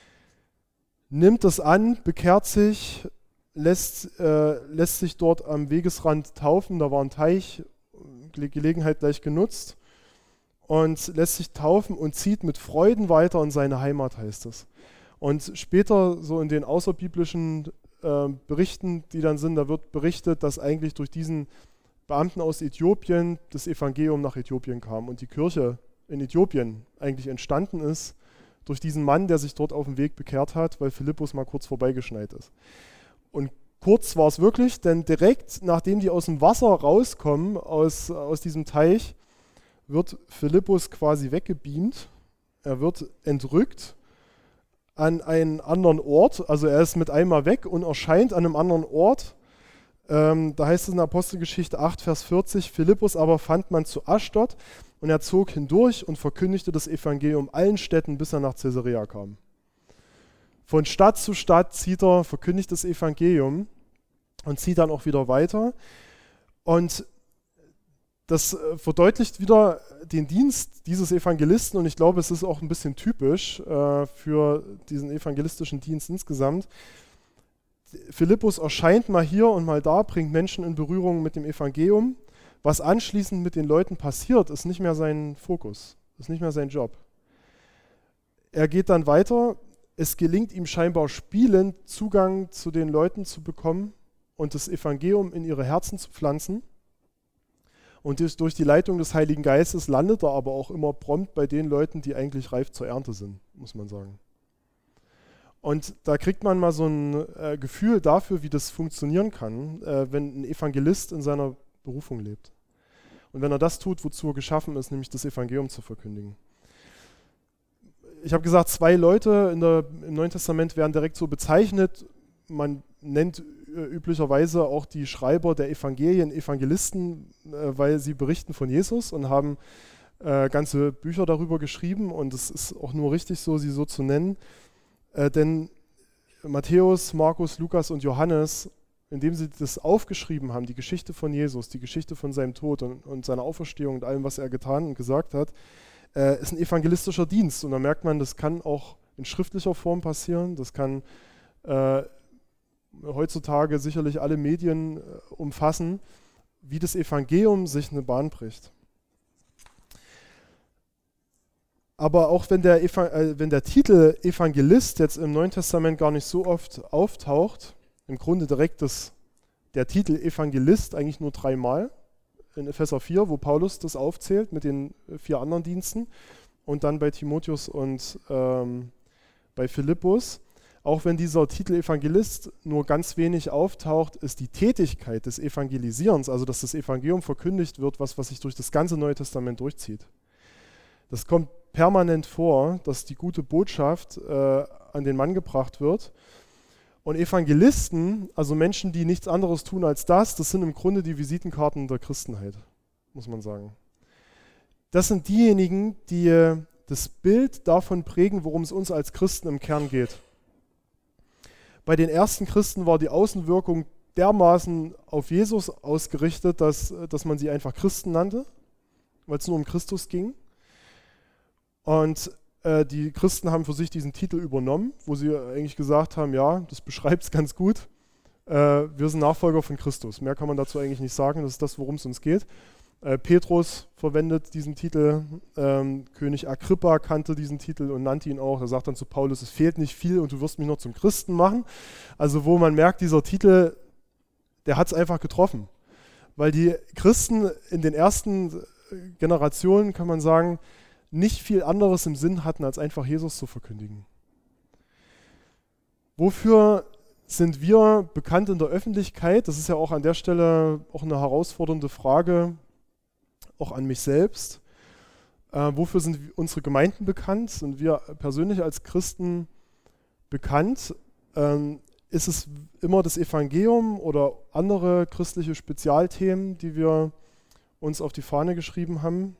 nimmt das an, bekehrt sich, lässt, äh, lässt sich dort am Wegesrand taufen, da war ein Teich, Gelegenheit gleich genutzt, und lässt sich taufen und zieht mit Freuden weiter in seine Heimat, heißt es. Und später, so in den außerbiblischen äh, Berichten, die dann sind, da wird berichtet, dass eigentlich durch diesen Beamten aus Äthiopien das Evangelium nach Äthiopien kam und die Kirche in Äthiopien eigentlich entstanden ist durch diesen Mann, der sich dort auf dem Weg bekehrt hat, weil Philippus mal kurz vorbeigeschneit ist. Und kurz war es wirklich, denn direkt nachdem die aus dem Wasser rauskommen, aus, aus diesem Teich, wird Philippus quasi weggebeamt. Er wird entrückt an einen anderen Ort, also er ist mit einmal weg und erscheint an einem anderen Ort. Ähm, da heißt es in Apostelgeschichte acht, Vers vierzig, Philippus aber fand man zu Aschdod und er zog hindurch und verkündigte das Evangelium allen Städten, bis er nach Caesarea kam. Von Stadt zu Stadt zieht er, verkündigt das Evangelium und zieht dann auch wieder weiter. Und das verdeutlicht wieder den Dienst dieses Evangelisten und ich glaube, es ist auch ein bisschen typisch äh, für diesen evangelistischen Dienst insgesamt. Philippus erscheint mal hier und mal da, bringt Menschen in Berührung mit dem Evangelium. Was anschließend mit den Leuten passiert, ist nicht mehr sein Fokus, ist nicht mehr sein Job. Er geht dann weiter. Es gelingt ihm scheinbar spielend, Zugang zu den Leuten zu bekommen und das Evangelium in ihre Herzen zu pflanzen. Und durch die Leitung des Heiligen Geistes landet er aber auch immer prompt bei den Leuten, die eigentlich reif zur Ernte sind, muss man sagen. Und da kriegt man mal so ein äh, Gefühl dafür, wie das funktionieren kann, äh, wenn ein Evangelist in seiner Berufung lebt. Und wenn er das tut, wozu er geschaffen ist, nämlich das Evangelium zu verkündigen. Ich habe gesagt, zwei Leute in der, im Neuen Testament werden direkt so bezeichnet. Man nennt äh, üblicherweise auch die Schreiber der Evangelien Evangelisten, äh, weil sie berichten von Jesus und haben äh, ganze Bücher darüber geschrieben. Und es ist auch nur richtig so, sie so zu nennen. Äh, denn Matthäus, Markus, Lukas und Johannes, indem sie das aufgeschrieben haben, die Geschichte von Jesus, die Geschichte von seinem Tod und, und seiner Auferstehung und allem, was er getan und gesagt hat, äh, ist ein evangelistischer Dienst. Und da merkt man, das kann auch in schriftlicher Form passieren, das kann äh, heutzutage sicherlich alle Medien äh, umfassen, wie das Evangelium sich eine Bahn bricht. Aber auch wenn der, Eva- äh, wenn der Titel Evangelist jetzt im Neuen Testament gar nicht so oft auftaucht, im Grunde direkt das, der Titel Evangelist eigentlich nur dreimal in Epheser vier, wo Paulus das aufzählt mit den vier anderen Diensten. und dann bei Timotheus und ähm, bei Philippus. Auch wenn dieser Titel Evangelist nur ganz wenig auftaucht, ist die Tätigkeit des Evangelisierens, also dass das Evangelium verkündigt wird, was, was sich durch das ganze Neue Testament durchzieht. Das kommt permanent vor, dass die gute Botschaft äh, an den Mann gebracht wird. Und Evangelisten, also Menschen, die nichts anderes tun als das, das sind im Grunde die Visitenkarten der Christenheit, muss man sagen. Das sind diejenigen, die äh, das Bild davon prägen, worum es uns als Christen im Kern geht. Bei den ersten Christen war die Außenwirkung dermaßen auf Jesus ausgerichtet, dass, dass man sie einfach Christen nannte, weil es nur um Christus ging. Und äh, die Christen haben für sich diesen Titel übernommen, wo sie eigentlich gesagt haben, ja, das beschreibt es ganz gut, äh, wir sind Nachfolger von Christus. Mehr kann man dazu eigentlich nicht sagen, das ist das, worum es uns geht. Äh, Petrus verwendet diesen Titel, ähm, König Agrippa kannte diesen Titel und nannte ihn auch. Er sagt dann zu Paulus, es fehlt nicht viel und du wirst mich noch zum Christen machen. Also wo man merkt, dieser Titel, der hat es einfach getroffen. Weil die Christen in den ersten Generationen, kann man sagen, nicht viel anderes im Sinn hatten, als einfach Jesus zu verkündigen. Wofür sind wir bekannt in der Öffentlichkeit? Das ist ja auch an der Stelle auch eine herausfordernde Frage, auch an mich selbst. Äh, wofür sind unsere Gemeinden bekannt? Sind wir persönlich als Christen bekannt? Ähm, ist es immer das Evangelium oder andere christliche Spezialthemen, die wir uns auf die Fahne geschrieben haben?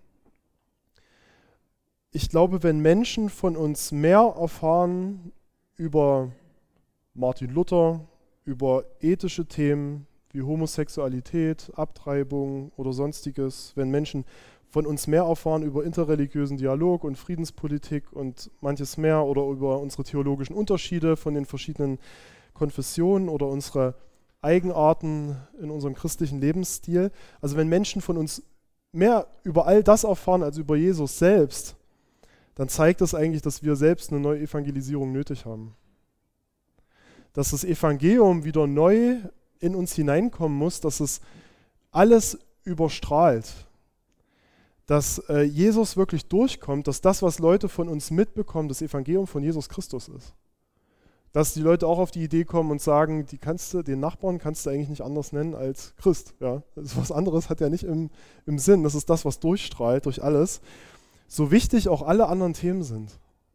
Ich glaube, wenn Menschen von uns mehr erfahren über Martin Luther, über ethische Themen wie Homosexualität, Abtreibung oder sonstiges, wenn Menschen von uns mehr erfahren über interreligiösen Dialog und Friedenspolitik und manches mehr oder über unsere theologischen Unterschiede von den verschiedenen Konfessionen oder unsere Eigenarten in unserem christlichen Lebensstil, also wenn Menschen von uns mehr über all das erfahren als über Jesus selbst, dann zeigt das eigentlich, dass wir selbst eine neue Evangelisierung nötig haben. Dass das Evangelium wieder neu in uns hineinkommen muss, dass es alles überstrahlt. Dass äh, Jesus wirklich durchkommt, dass das, was Leute von uns mitbekommen, das Evangelium von Jesus Christus ist. Dass die Leute auch auf die Idee kommen und sagen, die kannst du, den Nachbarn kannst du eigentlich nicht anders nennen als Christ. Ja? Das ist was anderes hat er nicht im, im Sinn. Das ist das, was durchstrahlt durch alles. So wichtig auch alle anderen Themen sind.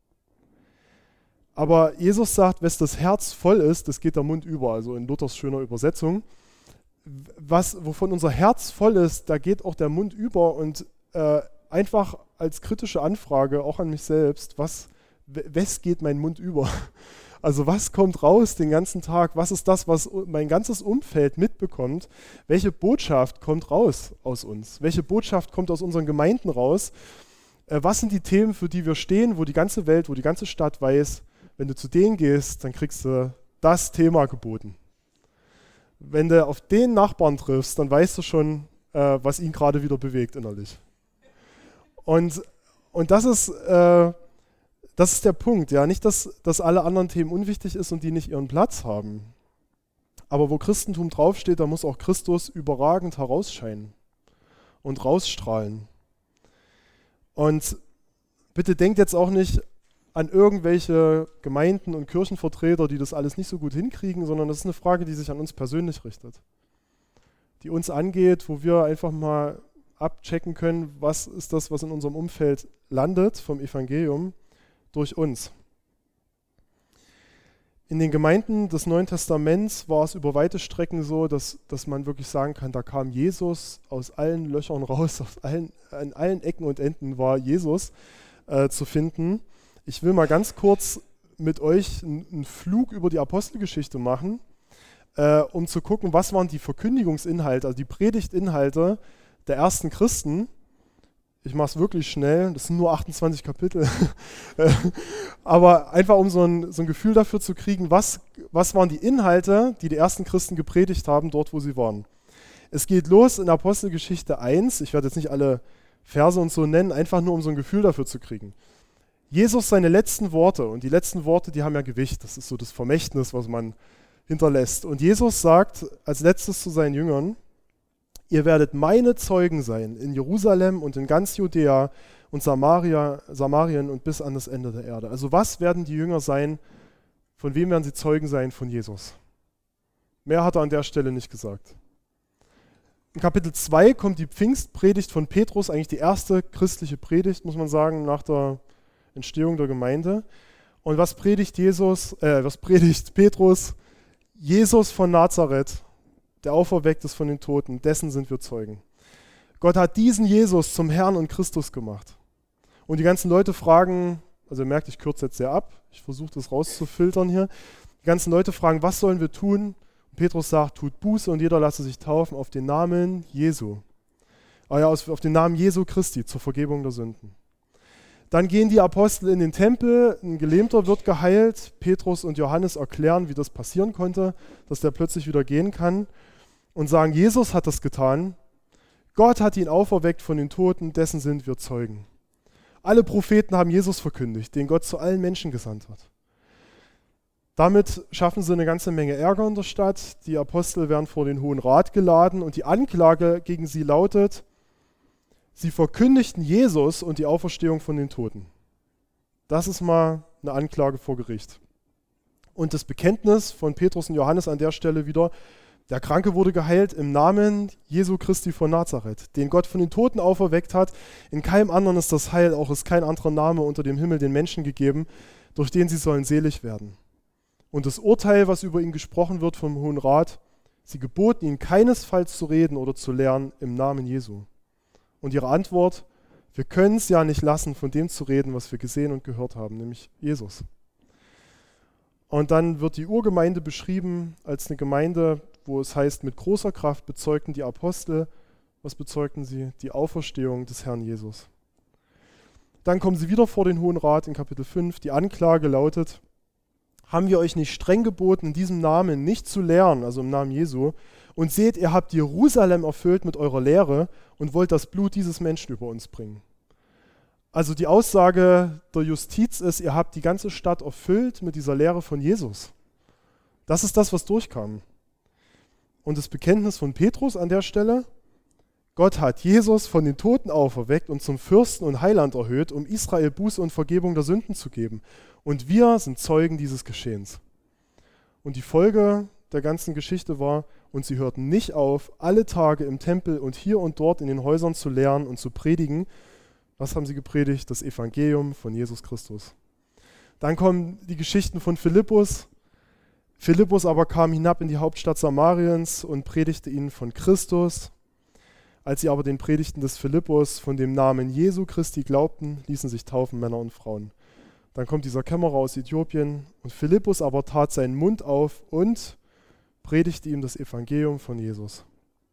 Aber Jesus sagt, wenn das Herz voll ist, das geht der Mund über, also in Luthers schöner Übersetzung. Was, wovon unser Herz voll ist, da geht auch der Mund über und äh, einfach als kritische Anfrage, auch an mich selbst, was, wes geht mein Mund über? Also was kommt raus den ganzen Tag? Was ist das, was mein ganzes Umfeld mitbekommt? Welche Botschaft kommt raus aus uns? Welche Botschaft kommt aus unseren Gemeinden raus? Äh, was sind die Themen, für die wir stehen, wo die ganze Welt, wo die ganze Stadt weiß, wenn du zu denen gehst, dann kriegst du das Thema geboten. Wenn du auf den Nachbarn triffst, dann weißt du schon, äh, was ihn gerade wieder bewegt innerlich. Und, und das ist, äh, das ist der Punkt. Ja? Nicht, dass, dass alle anderen Themen unwichtig ist und die nicht ihren Platz haben. Aber wo Christentum draufsteht, da muss auch Christus überragend herausscheinen und rausstrahlen. Und bitte denkt jetzt auch nicht an irgendwelche Gemeinden und Kirchenvertreter, die das alles nicht so gut hinkriegen, sondern das ist eine Frage, die sich an uns persönlich richtet. Die uns angeht, wo wir einfach mal abchecken können, was ist das, was in unserem Umfeld landet vom Evangelium durch uns. In den Gemeinden des Neuen Testaments war es über weite Strecken so, dass, dass man wirklich sagen kann, da kam Jesus aus allen Löchern raus, aus allen, an allen Ecken und Enden war Jesus äh, zu finden. Ich will mal ganz kurz mit euch einen Flug über die Apostelgeschichte machen, äh, um zu gucken, was waren die Verkündigungsinhalte, also die Predigtinhalte der ersten Christen. Ich mache es wirklich schnell, das sind nur achtundzwanzig Kapitel, aber einfach um so ein, so ein Gefühl dafür zu kriegen, was, was waren die Inhalte, die die ersten Christen gepredigt haben, dort wo sie waren. Es geht los in Apostelgeschichte eins, ich werde jetzt nicht alle Verse und so nennen, einfach nur um so ein Gefühl dafür zu kriegen. Jesus seine letzten Worte, und die letzten Worte, die haben ja Gewicht, das ist so das Vermächtnis, was man hinterlässt. Und Jesus sagt als letztes zu seinen Jüngern, ihr werdet meine Zeugen sein in Jerusalem und in ganz Judäa und Samaria, Samarien und bis an das Ende der Erde. Also was werden die Jünger sein? Von wem werden sie Zeugen sein? Von Jesus. Mehr hat er an der Stelle nicht gesagt. In Kapitel zwei kommt die Pfingstpredigt von Petrus, eigentlich die erste christliche Predigt, muss man sagen, nach der Entstehung der Gemeinde. Und was predigt Jesus, äh, was predigt Petrus? Jesus von Nazareth, der auferweckt ist von den Toten, dessen sind wir Zeugen. Gott hat diesen Jesus zum Herrn und Christus gemacht. Und die ganzen Leute fragen, also ihr merkt, ich kürze jetzt sehr ab, ich versuche das rauszufiltern hier. Die ganzen Leute fragen, was sollen wir tun? Und Petrus sagt, tut Buße und jeder lasse sich taufen auf den Namen Jesu. Ah ja, auf den Namen Jesu Christi zur Vergebung der Sünden. Dann gehen die Apostel in den Tempel, ein Gelähmter wird geheilt, Petrus und Johannes erklären, wie das passieren konnte, dass der plötzlich wieder gehen kann und sagen, Jesus hat das getan, Gott hat ihn auferweckt von den Toten, dessen sind wir Zeugen. Alle Propheten haben Jesus verkündigt, den Gott zu allen Menschen gesandt hat. Damit schaffen sie eine ganze Menge Ärger in der Stadt, die Apostel werden vor den Hohen Rat geladen und die Anklage gegen sie lautet, sie verkündigten Jesus und die Auferstehung von den Toten. Das ist mal eine Anklage vor Gericht. Und das Bekenntnis von Petrus und Johannes an der Stelle wieder, der Kranke wurde geheilt im Namen Jesu Christi von Nazareth, den Gott von den Toten auferweckt hat. In keinem anderen ist das Heil, auch ist kein anderer Name unter dem Himmel den Menschen gegeben, durch den sie sollen selig werden. Und das Urteil, was über ihn gesprochen wird vom Hohen Rat, sie geboten ihn keinesfalls zu reden oder zu lernen im Namen Jesu. Und ihre Antwort, wir können es ja nicht lassen, von dem zu reden, was wir gesehen und gehört haben, nämlich Jesus. Und dann wird die Urgemeinde beschrieben als eine Gemeinde, wo es heißt, mit großer Kraft bezeugten die Apostel, was bezeugten sie? Die Auferstehung des Herrn Jesus. Dann kommen sie wieder vor den Hohen Rat in Kapitel fünf. Die Anklage lautet, haben wir euch nicht streng geboten, in diesem Namen nicht zu lehren, also im Namen Jesu, und seht, ihr habt Jerusalem erfüllt mit eurer Lehre und wollt das Blut dieses Menschen über uns bringen. Also die Aussage der Justiz ist, ihr habt die ganze Stadt erfüllt mit dieser Lehre von Jesus. Das ist das, was durchkam. Und das Bekenntnis von Petrus an der Stelle, Gott hat Jesus von den Toten auferweckt und zum Fürsten und Heiland erhöht, um Israel Buße und Vergebung der Sünden zu geben. Und wir sind Zeugen dieses Geschehens. Und die Folge der ganzen Geschichte war, und sie hörten nicht auf, alle Tage im Tempel und hier und dort in den Häusern zu lehren und zu predigen. Was haben sie gepredigt? Das Evangelium von Jesus Christus. Dann kommen die Geschichten von Philippus. Philippus aber kam hinab in die Hauptstadt Samariens und predigte ihnen von Christus. Als sie aber den Predigten des Philippus von dem Namen Jesu Christi glaubten, ließen sich taufen Männer und Frauen. Dann kommt dieser Kämmerer aus Äthiopien und Philippus aber tat seinen Mund auf und predigte ihm das Evangelium von Jesus.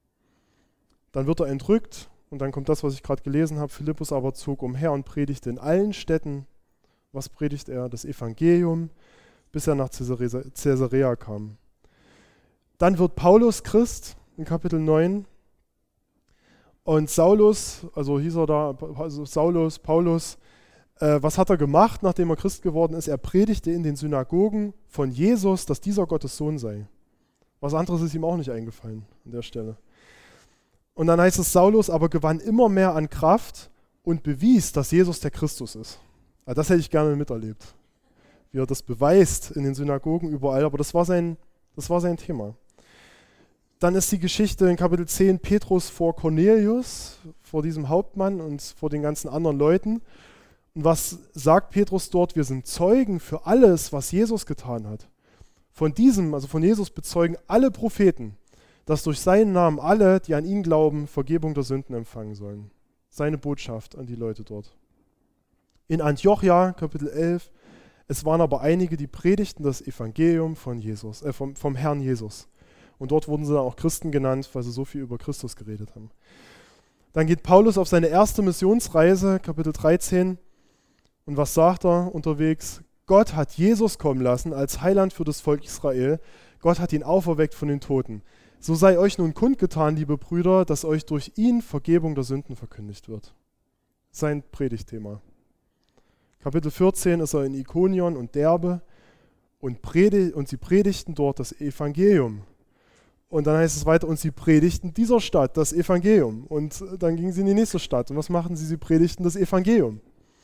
Dann wird er entrückt und dann kommt das, was ich gerade gelesen habe. Philippus aber zog umher und predigte in allen Städten. Was predigt er? Das Evangelium, bis er nach Caesarea kam. Dann wird Paulus Christ in Kapitel neun. Und Saulus, also hieß er da, also Saulus, Paulus, äh, was hat er gemacht, nachdem er Christ geworden ist? Er predigte in den Synagogen von Jesus, dass dieser Gottes Sohn sei. Was anderes ist ihm auch nicht eingefallen an der Stelle. Und dann heißt es, Saulus aber gewann immer mehr an Kraft und bewies, dass Jesus der Christus ist. Also das hätte ich gerne miterlebt, wie er das beweist in den Synagogen überall, aber das war sein, das war sein Thema. Dann ist die Geschichte in Kapitel zehn Petrus vor Cornelius, vor diesem Hauptmann und vor den ganzen anderen Leuten. Und was sagt Petrus dort? Wir sind Zeugen für alles, was Jesus getan hat. Von diesem, also von Jesus, bezeugen alle Propheten, dass durch seinen Namen alle, die an ihn glauben, Vergebung der Sünden empfangen sollen. Seine Botschaft an die Leute dort. In Antiochia, Kapitel elf, es waren aber einige, die predigten das Evangelium von Jesus, äh, vom, vom Herrn Jesus. Und dort wurden sie dann auch Christen genannt, weil sie so viel über Christus geredet haben. Dann geht Paulus auf seine erste Missionsreise, Kapitel dreizehn. Und was sagt er unterwegs? Gott hat Jesus kommen lassen als Heiland für das Volk Israel. Gott hat ihn auferweckt von den Toten. So sei euch nun kundgetan, liebe Brüder, dass euch durch ihn Vergebung der Sünden verkündigt wird. Sein Predigtthema. Kapitel vierzehn ist er in Ikonion und Derbe und, predig- und sie predigten dort das Evangelium. Und dann heißt es weiter, und sie predigten dieser Stadt das Evangelium. Und dann gingen sie in die nächste Stadt. Und was machen sie? Sie predigten das Evangelium.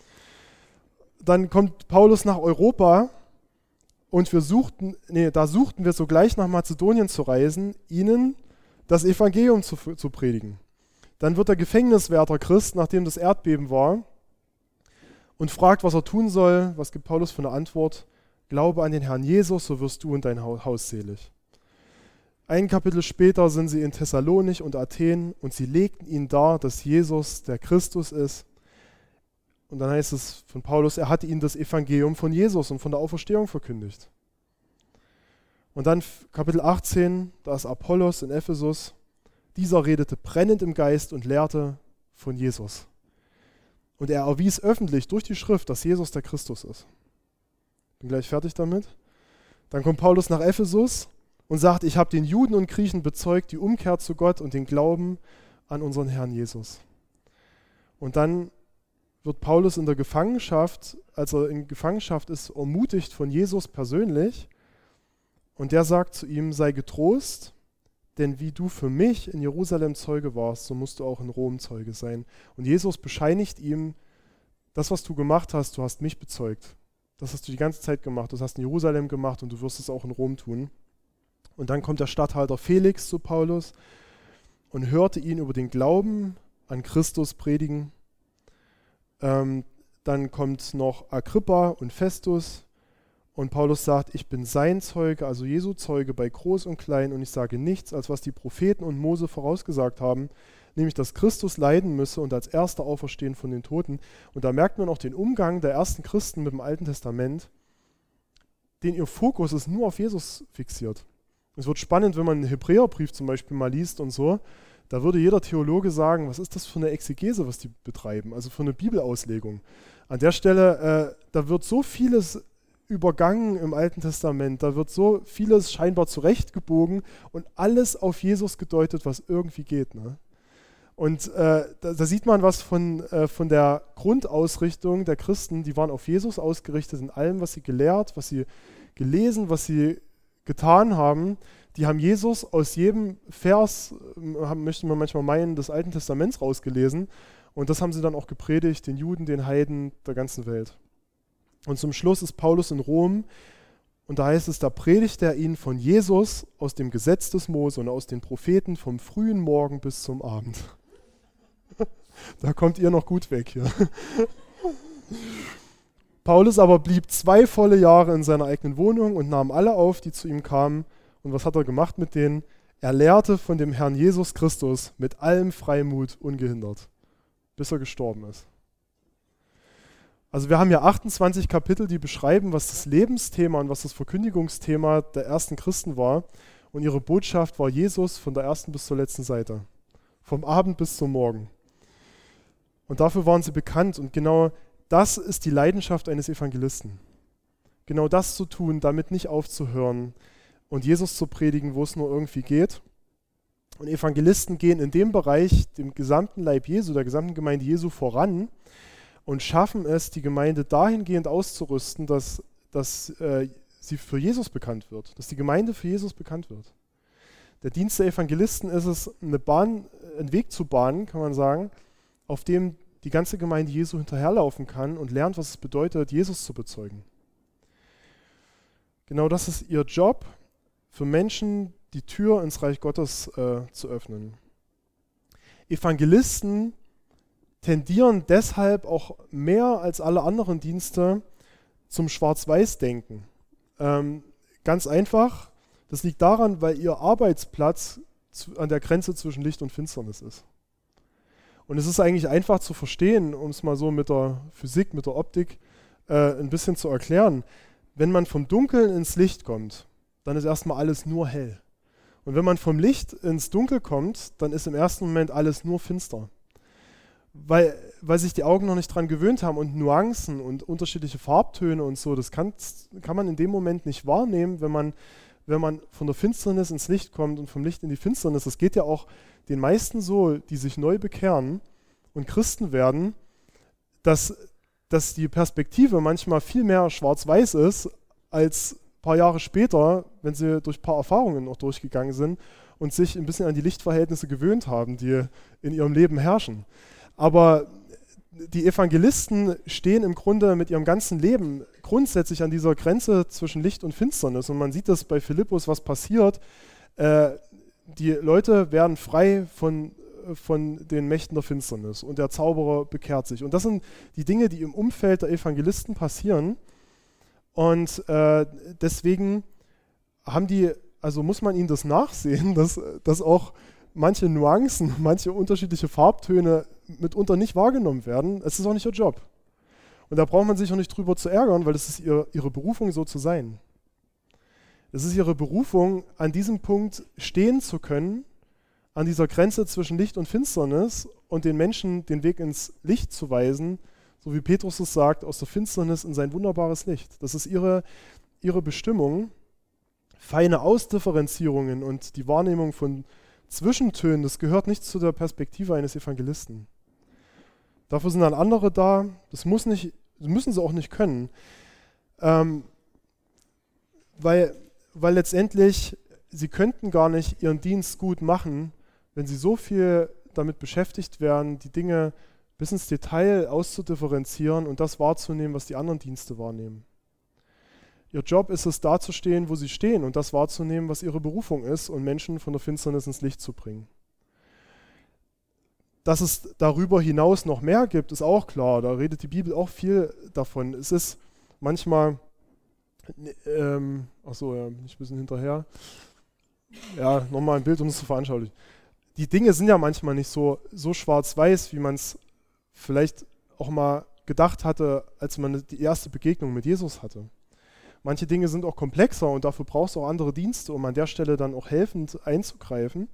Dann kommt Paulus nach Europa und wir suchten, nee, da suchten wir sogleich nach Mazedonien zu reisen, ihnen das Evangelium zu, zu predigen. Dann wird der Gefängniswärter Christ, nachdem das Erdbeben war, und fragt, was er tun soll. Was gibt Paulus für eine Antwort? Glaube an den Herrn Jesus, so wirst du und dein Haus selig. Ein Kapitel später sind sie in Thessalonich und Athen und sie legten ihnen dar, dass Jesus der Christus ist. Und dann heißt es von Paulus, er hatte ihnen das Evangelium von Jesus und von der Auferstehung verkündigt. Und dann Kapitel achtzehn, da ist Apollos in Ephesus. Dieser redete brennend im Geist und lehrte von Jesus. Und er erwies öffentlich durch die Schrift, dass Jesus der Christus ist. Bin gleich fertig damit. Dann kommt Paulus nach Ephesus und sagt, ich habe den Juden und Griechen bezeugt, die Umkehr zu Gott und den Glauben an unseren Herrn Jesus. Und dann wird Paulus in der Gefangenschaft, als er in Gefangenschaft ist, ermutigt von Jesus persönlich. Und der sagt zu ihm, sei getrost, denn wie du für mich in Jerusalem Zeuge warst, so musst du auch in Rom Zeuge sein. Und Jesus bescheinigt ihm, das, was du gemacht hast, du hast mich bezeugt. Das hast du die ganze Zeit gemacht. Das hast du in Jerusalem gemacht und du wirst es auch in Rom tun. Und dann kommt der Statthalter Felix zu Paulus und hörte ihn über den Glauben an Christus predigen. Ähm, dann kommt noch Agrippa und Festus und Paulus sagt, ich bin sein Zeuge, also Jesu Zeuge bei Groß und Klein und ich sage nichts, als was die Propheten und Mose vorausgesagt haben, nämlich, dass Christus leiden müsse und als Erster auferstehen von den Toten. Und da merkt man auch den Umgang der ersten Christen mit dem Alten Testament, den ihr Fokus ist nur auf Jesus fixiert. Es wird spannend, wenn man einen Hebräerbrief zum Beispiel mal liest und so, da würde jeder Theologe sagen, was ist das für eine Exegese, was die betreiben, also für eine Bibelauslegung. An der Stelle, äh, da wird so vieles übergangen im Alten Testament, da wird so vieles scheinbar zurechtgebogen und alles auf Jesus gedeutet, was irgendwie geht. Ne? Und äh, da, da sieht man was von, äh, von der Grundausrichtung der Christen, die waren auf Jesus ausgerichtet in allem, was sie gelehrt, was sie gelesen, was sie getan haben. Die haben Jesus aus jedem Vers, haben, möchte man manchmal meinen, des Alten Testaments rausgelesen. Und das haben sie dann auch gepredigt, den Juden, den Heiden, der ganzen Welt. Und zum Schluss ist Paulus in Rom und da heißt es, da predigt er ihnen von Jesus aus dem Gesetz des Mose und aus den Propheten vom frühen Morgen bis zum Abend. Da kommt ihr noch gut weg hier. Paulus aber blieb zwei volle Jahre in seiner eigenen Wohnung und nahm alle auf, die zu ihm kamen. Und was hat er gemacht mit denen? Er lehrte von dem Herrn Jesus Christus mit allem Freimut ungehindert, bis er gestorben ist. Also wir haben hier achtundzwanzig Kapitel, die beschreiben, was das Lebensthema und was das Verkündigungsthema der ersten Christen war. Und ihre Botschaft war Jesus von der ersten bis zur letzten Seite. Vom Abend bis zum Morgen. Und dafür waren sie bekannt. Und genau das ist die Leidenschaft eines Evangelisten. Genau das zu tun, damit nicht aufzuhören und Jesus zu predigen, wo es nur irgendwie geht. Und Evangelisten gehen in dem Bereich dem gesamten Leib Jesu, der gesamten Gemeinde Jesu voran und schaffen es, die Gemeinde dahingehend auszurüsten, dass, dass äh, sie für Jesus bekannt wird, dass die Gemeinde für Jesus bekannt wird. Der Dienst der Evangelisten ist es, eine Bahn, einen Weg zu bahnen, kann man sagen, auf dem die ganze Gemeinde Jesu hinterherlaufen kann und lernt, was es bedeutet, Jesus zu bezeugen. Genau das ist ihr Job, für Menschen die Tür ins Reich Gottes äh, zu öffnen. Evangelisten tendieren deshalb auch mehr als alle anderen Dienste zum Schwarz-Weiß-Denken. Ähm, ganz einfach, das liegt daran, weil ihr Arbeitsplatz zu, an der Grenze zwischen Licht und Finsternis ist. Und es ist eigentlich einfach zu verstehen, um es mal so mit der Physik, mit der Optik äh, ein bisschen zu erklären. Wenn man vom Dunkeln ins Licht kommt, dann ist erstmal alles nur hell. Und wenn man vom Licht ins Dunkel kommt, dann ist im ersten Moment alles nur finster. Weil, weil sich die Augen noch nicht dran gewöhnt haben und Nuancen und unterschiedliche Farbtöne und so, das kann, kann man in dem Moment nicht wahrnehmen, wenn man, wenn man von der Finsternis ins Licht kommt und vom Licht in die Finsternis. Das geht ja auch den meisten so, die sich neu bekehren und Christen werden, dass, dass die Perspektive manchmal viel mehr schwarz-weiß ist, als ein paar Jahre später, wenn sie durch ein paar Erfahrungen noch durchgegangen sind und sich ein bisschen an die Lichtverhältnisse gewöhnt haben, die in ihrem Leben herrschen. Aber die Evangelisten stehen im Grunde mit ihrem ganzen Leben grundsätzlich an dieser Grenze zwischen Licht und Finsternis. Und man sieht das bei Philippus, was passiert. Äh, die Leute werden frei von, von den Mächten der Finsternis und der Zauberer bekehrt sich. Und das sind die Dinge, die im Umfeld der Evangelisten passieren. Und äh, deswegen haben die, also muss man ihnen das nachsehen, dass, dass auch manche Nuancen, manche unterschiedliche Farbtöne mitunter nicht wahrgenommen werden. Es ist auch nicht ihr Job. Und da braucht man sich auch nicht drüber zu ärgern, weil es ist ihr, ihre Berufung, so zu sein. Es ist ihre Berufung, an diesem Punkt stehen zu können, an dieser Grenze zwischen Licht und Finsternis und den Menschen den Weg ins Licht zu weisen, so wie Petrus es sagt, aus der Finsternis in sein wunderbares Licht. Das ist ihre, ihre Bestimmung. Feine Ausdifferenzierungen und die Wahrnehmung von Zwischentönen, das gehört nicht zu der Perspektive eines Evangelisten. Dafür sind dann andere da, das, muss nicht, das müssen sie auch nicht können, ähm, weil, weil letztendlich sie könnten gar nicht ihren Dienst gut machen, wenn sie so viel damit beschäftigt wären, die Dinge bis ins Detail auszudifferenzieren und das wahrzunehmen, was die anderen Dienste wahrnehmen. Ihr Job ist es, dazustehen, wo sie stehen und das wahrzunehmen, was ihre Berufung ist und Menschen von der Finsternis ins Licht zu bringen. Dass es darüber hinaus noch mehr gibt, ist auch klar. Da redet die Bibel auch viel davon. Es ist manchmal, ähm, achso, ja, bin ich ein bisschen hinterher. Ja, nochmal ein Bild, um es zu veranschaulichen. Die Dinge sind ja manchmal nicht so, so schwarz-weiß, wie man es vielleicht auch mal gedacht hatte, als man die erste Begegnung mit Jesus hatte. Manche Dinge sind auch komplexer und dafür brauchst du auch andere Dienste, um an der Stelle dann auch helfend einzugreifen.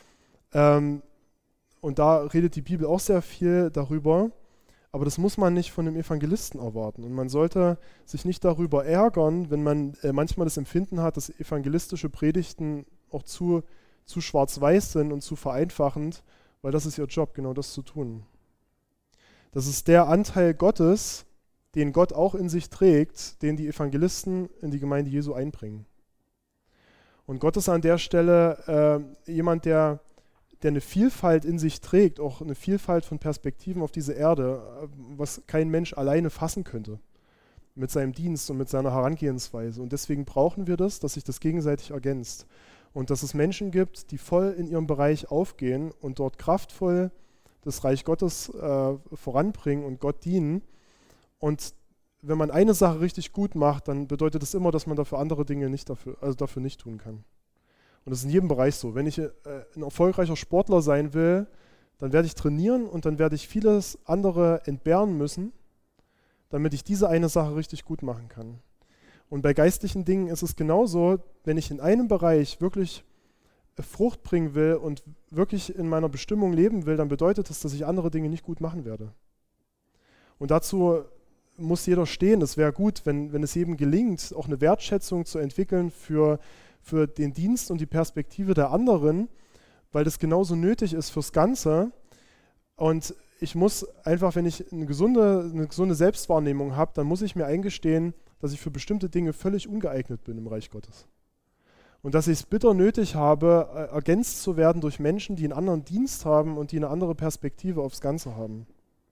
Ähm, und da redet die Bibel auch sehr viel darüber, aber das muss man nicht von einem Evangelisten erwarten. Und man sollte sich nicht darüber ärgern, wenn man äh, manchmal das Empfinden hat, dass evangelistische Predigten auch zu, zu schwarz-weiß sind und zu vereinfachend, weil das ist ihr Job, genau das zu tun. Das ist der Anteil Gottes, den Gott auch in sich trägt, den die Evangelisten in die Gemeinde Jesu einbringen. Und Gott ist an der Stelle äh, jemand, der, der eine Vielfalt in sich trägt, auch eine Vielfalt von Perspektiven auf diese Erde, was kein Mensch alleine fassen könnte, mit seinem Dienst und mit seiner Herangehensweise. Und deswegen brauchen wir das, dass sich das gegenseitig ergänzt. Und dass es Menschen gibt, die voll in ihrem Bereich aufgehen und dort kraftvoll das Reich Gottes äh, voranbringen und Gott dienen. Und wenn man eine Sache richtig gut macht, dann bedeutet das immer, dass man dafür andere Dinge nicht dafür, also dafür nicht tun kann. Und das ist in jedem Bereich so. Wenn ich äh, ein erfolgreicher Sportler sein will, dann werde ich trainieren und dann werde ich vieles andere entbehren müssen, damit ich diese eine Sache richtig gut machen kann. Und bei geistlichen Dingen ist es genauso, wenn ich in einem Bereich wirklich Frucht bringen will und wirklich in meiner Bestimmung leben will, dann bedeutet das, dass ich andere Dinge nicht gut machen werde. Und dazu muss jeder stehen. Es wäre gut, wenn, wenn es jedem gelingt, auch eine Wertschätzung zu entwickeln für, für den Dienst und die Perspektive der anderen, weil das genauso nötig ist fürs Ganze. Und ich muss einfach, wenn ich eine gesunde, eine gesunde Selbstwahrnehmung habe, dann muss ich mir eingestehen, dass ich für bestimmte Dinge völlig ungeeignet bin im Reich Gottes. Und dass ich es bitter nötig habe, ergänzt zu werden durch Menschen, die einen anderen Dienst haben und die eine andere Perspektive aufs Ganze haben.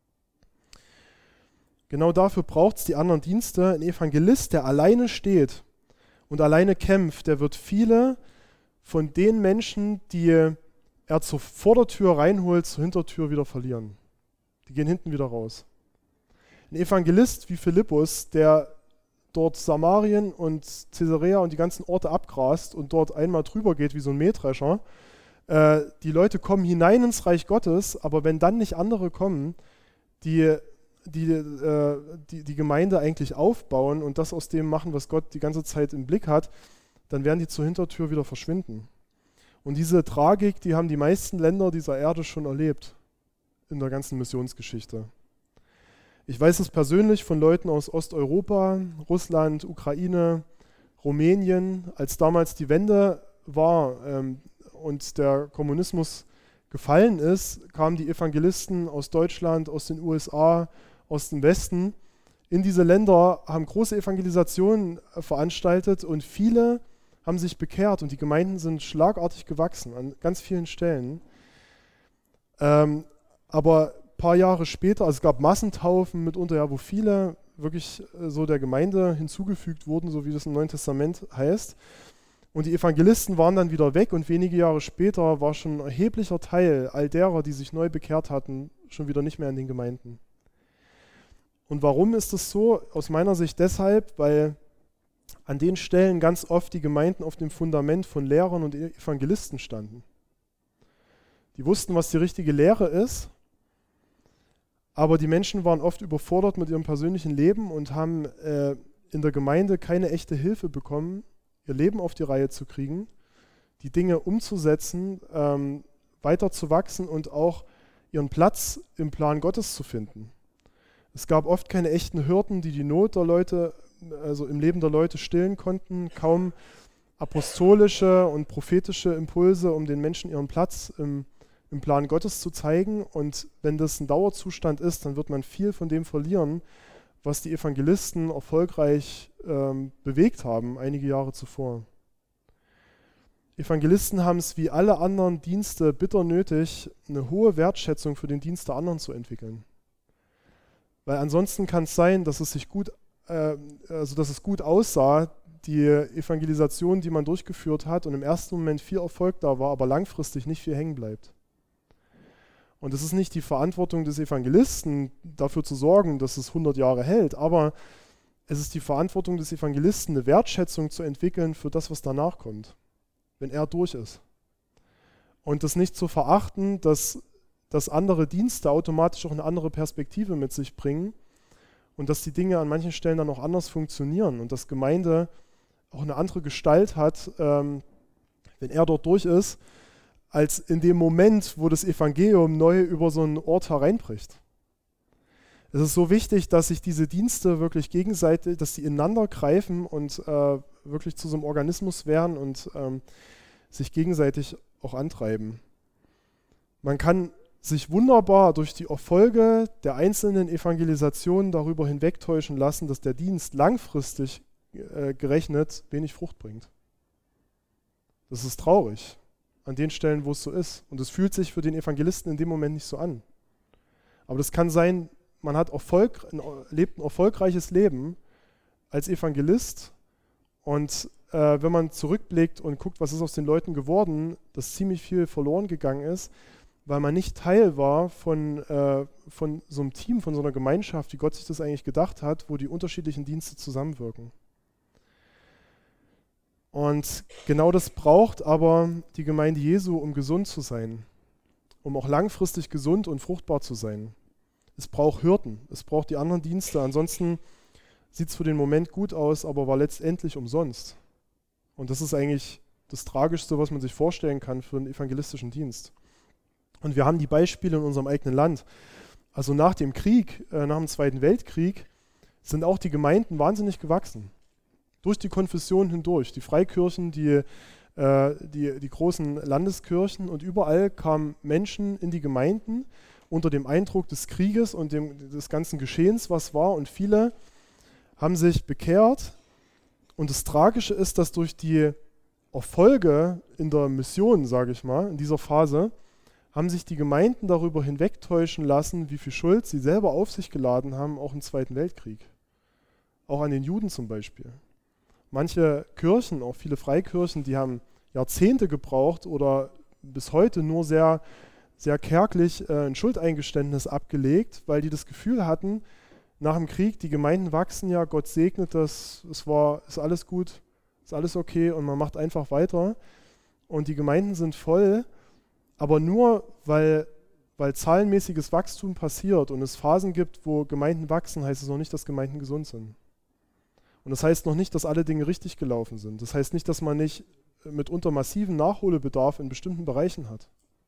Genau dafür braucht es die anderen Dienste. Ein Evangelist, der alleine steht und alleine kämpft, der wird viele von den Menschen, die er zur Vordertür reinholt, zur Hintertür wieder verlieren. Die gehen hinten wieder raus. Ein Evangelist wie Philippus, der dort Samarien und Caesarea und die ganzen Orte abgrast und dort einmal drüber geht wie so ein Mähdrescher, äh, die Leute kommen hinein ins Reich Gottes, aber wenn dann nicht andere kommen, die Die, äh, die die Gemeinde eigentlich aufbauen und das aus dem machen, was Gott die ganze Zeit im Blick hat, dann werden die zur Hintertür wieder verschwinden. Und diese Tragik, die haben die meisten Länder dieser Erde schon erlebt in der ganzen Missionsgeschichte. Ich weiß es persönlich von Leuten aus Osteuropa, Russland, Ukraine, Rumänien, als damals die Wende war ähm, und der Kommunismus gefallen ist, kamen die Evangelisten aus Deutschland, aus den U S A, aus dem Westen in diese Länder, haben große Evangelisationen veranstaltet und viele haben sich bekehrt und die Gemeinden sind schlagartig gewachsen an ganz vielen Stellen. Ähm, aber ein paar Jahre später, also es gab Massentaufen mitunter, ja, wo viele wirklich äh, so der Gemeinde hinzugefügt wurden, so wie das im Neuen Testament heißt. Und die Evangelisten waren dann wieder weg und wenige Jahre später war schon ein erheblicher Teil all derer, die sich neu bekehrt hatten, schon wieder nicht mehr in den Gemeinden. Und warum ist das so? Aus meiner Sicht deshalb, weil an den Stellen ganz oft die Gemeinden auf dem Fundament von Lehrern und Evangelisten standen. Die wussten, was die richtige Lehre ist, aber die Menschen waren oft überfordert mit ihrem persönlichen Leben und haben äh, in der Gemeinde keine echte Hilfe bekommen, ihr Leben auf die Reihe zu kriegen, die Dinge umzusetzen, ähm, weiter zu wachsen und auch ihren Platz im Plan Gottes zu finden. Es gab oft keine echten Hirten, die die Not der Leute, also im Leben der Leute stillen konnten, kaum apostolische und prophetische Impulse, um den Menschen ihren Platz im, im Plan Gottes zu zeigen. Und wenn das ein Dauerzustand ist, dann wird man viel von dem verlieren, was die Evangelisten erfolgreich ähm, bewegt haben, einige Jahre zuvor. Evangelisten haben es wie alle anderen Dienste bitter nötig, eine hohe Wertschätzung für den Dienst der anderen zu entwickeln. Weil ansonsten kann es sein, dass es sich gut, äh, also dass es gut aussah, die Evangelisation, die man durchgeführt hat und im ersten Moment viel Erfolg da war, aber langfristig nicht viel hängen bleibt. Und es ist nicht die Verantwortung des Evangelisten, dafür zu sorgen, dass es hundert Jahre hält, aber es ist die Verantwortung des Evangelisten, eine Wertschätzung zu entwickeln für das, was danach kommt, wenn er durch ist. Und das nicht zu verachten, dass dass andere Dienste automatisch auch eine andere Perspektive mit sich bringen und dass die Dinge an manchen Stellen dann auch anders funktionieren und dass Gemeinde auch eine andere Gestalt hat, ähm, wenn er dort durch ist, als in dem Moment, wo das Evangelium neu über so einen Ort hereinbricht. Es ist so wichtig, dass sich diese Dienste wirklich gegenseitig, dass sie ineinander greifen und äh, wirklich zu so einem Organismus werden und ähm, sich gegenseitig auch antreiben. Man kann sich wunderbar durch die Erfolge der einzelnen Evangelisationen darüber hinwegtäuschen lassen, dass der Dienst langfristig äh, gerechnet wenig Frucht bringt. Das ist traurig an den Stellen, wo es so ist. Und es fühlt sich für den Evangelisten in dem Moment nicht so an. Aber das kann sein, man hat Erfolg, ein, lebt ein erfolgreiches Leben als Evangelist und äh, wenn man zurückblickt und guckt, was ist aus den Leuten geworden, dass ziemlich viel verloren gegangen ist, weil man nicht Teil war von, äh, von so einem Team, von so einer Gemeinschaft, wie Gott sich das eigentlich gedacht hat, wo die unterschiedlichen Dienste zusammenwirken. Und genau das braucht aber die Gemeinde Jesu, um gesund zu sein, um auch langfristig gesund und fruchtbar zu sein. Es braucht Hirten, es braucht die anderen Dienste, ansonsten sieht es für den Moment gut aus, aber war letztendlich umsonst. Und das ist eigentlich das Tragischste, was man sich vorstellen kann für einen evangelistischen Dienst. Und wir haben die Beispiele in unserem eigenen Land. Also nach dem Krieg, äh, nach dem Zweiten Weltkrieg, sind auch die Gemeinden wahnsinnig gewachsen. Durch die Konfession hindurch. Die Freikirchen, die, äh, die, die großen Landeskirchen und überall kamen Menschen in die Gemeinden unter dem Eindruck des Krieges und dem, des ganzen Geschehens, was war. Und viele haben sich bekehrt. Und das Tragische ist, dass durch die Erfolge in der Mission, sage ich mal, in dieser Phase, haben sich die Gemeinden darüber hinwegtäuschen lassen, wie viel Schuld sie selber auf sich geladen haben, auch im Zweiten Weltkrieg. Auch an den Juden zum Beispiel. Manche Kirchen, auch viele Freikirchen, die haben Jahrzehnte gebraucht oder bis heute nur sehr, sehr kärglich äh, ein Schuldeingeständnis abgelegt, weil die das Gefühl hatten, nach dem Krieg, die Gemeinden wachsen ja, Gott segnet das, es war, ist alles gut, ist alles okay und man macht einfach weiter. Und die Gemeinden sind voll, aber nur, weil, weil zahlenmäßiges Wachstum passiert und es Phasen gibt, wo Gemeinden wachsen, heißt es noch nicht, dass Gemeinden gesund sind. Und das heißt noch nicht, dass alle Dinge richtig gelaufen sind. Das heißt nicht, dass man nicht mitunter massiven Nachholbedarf in bestimmten Bereichen hat.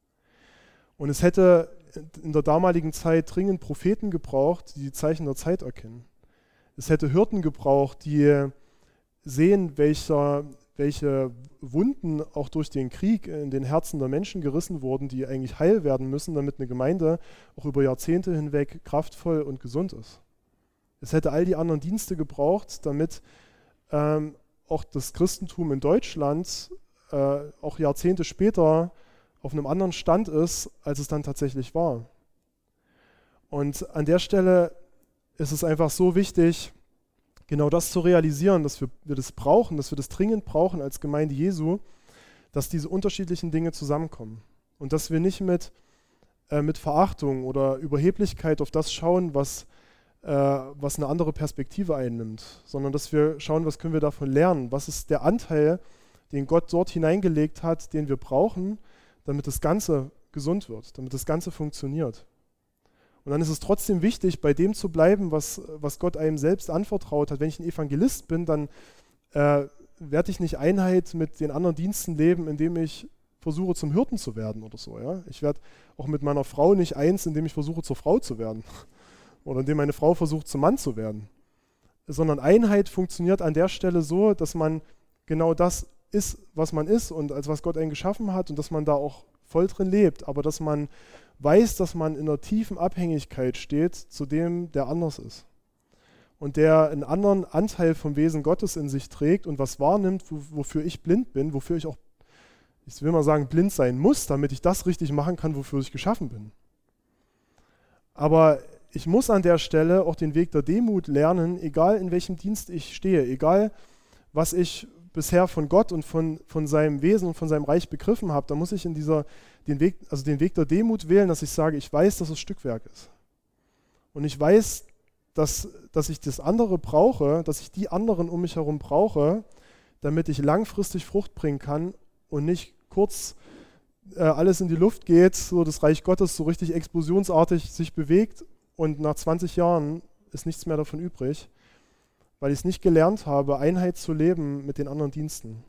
Und es hätte in der damaligen Zeit dringend Propheten gebraucht, die die Zeichen der Zeit erkennen. Es hätte Hirten gebraucht, die sehen, welcher, welche Wunden auch durch den Krieg in den Herzen der Menschen gerissen wurden, die eigentlich heil werden müssen, damit eine Gemeinde auch über Jahrzehnte hinweg kraftvoll und gesund ist. Es hätte all die anderen Dienste gebraucht, damit ähm, auch das Christentum in Deutschland äh, auch Jahrzehnte später auf einem anderen Stand ist, als es dann tatsächlich war. Und an der Stelle ist es einfach so wichtig, genau das zu realisieren, dass wir, wir das brauchen, dass wir das dringend brauchen als Gemeinde Jesu, dass diese unterschiedlichen Dinge zusammenkommen. Und dass wir nicht mit, äh, mit Verachtung oder Überheblichkeit auf das schauen, was, äh, was eine andere Perspektive einnimmt, sondern dass wir schauen, was können wir davon lernen, was ist der Anteil, den Gott dort hineingelegt hat, den wir brauchen, damit das Ganze gesund wird, damit das Ganze funktioniert. Und dann ist es trotzdem wichtig, bei dem zu bleiben, was, was Gott einem selbst anvertraut hat. Wenn ich ein Evangelist bin, dann äh, werde ich nicht Einheit mit den anderen Diensten leben, indem ich versuche, zum Hirten zu werden oder so. Ja? Ich werde auch mit meiner Frau nicht eins, indem ich versuche, zur Frau zu werden. Oder indem meine Frau versucht, zum Mann zu werden. Sondern Einheit funktioniert an der Stelle so, dass man genau das ist, was man ist und als was Gott einen geschaffen hat und dass man da auch voll drin lebt, aber dass man weiß, dass man in einer tiefen Abhängigkeit steht zu dem, der anders ist. Und der einen anderen Anteil vom Wesen Gottes in sich trägt und was wahrnimmt, wo, wofür ich blind bin, wofür ich auch, ich will mal sagen, blind sein muss, damit ich das richtig machen kann, wofür ich geschaffen bin. Aber ich muss an der Stelle auch den Weg der Demut lernen, egal in welchem Dienst ich stehe, egal was ich bisher von Gott und von, von seinem Wesen und von seinem Reich begriffen habe, da muss ich in dieser, den Weg, also den Weg der Demut wählen, dass ich sage, ich weiß, dass es Stückwerk ist. Und ich weiß, dass, dass ich das andere brauche, dass ich die anderen um mich herum brauche, damit ich langfristig Frucht bringen kann und nicht kurz äh, alles in die Luft geht, so das Reich Gottes so richtig explosionsartig sich bewegt und nach zwanzig Jahren ist nichts mehr davon übrig, weil ich es nicht gelernt habe, Einheit zu leben mit den anderen Diensten.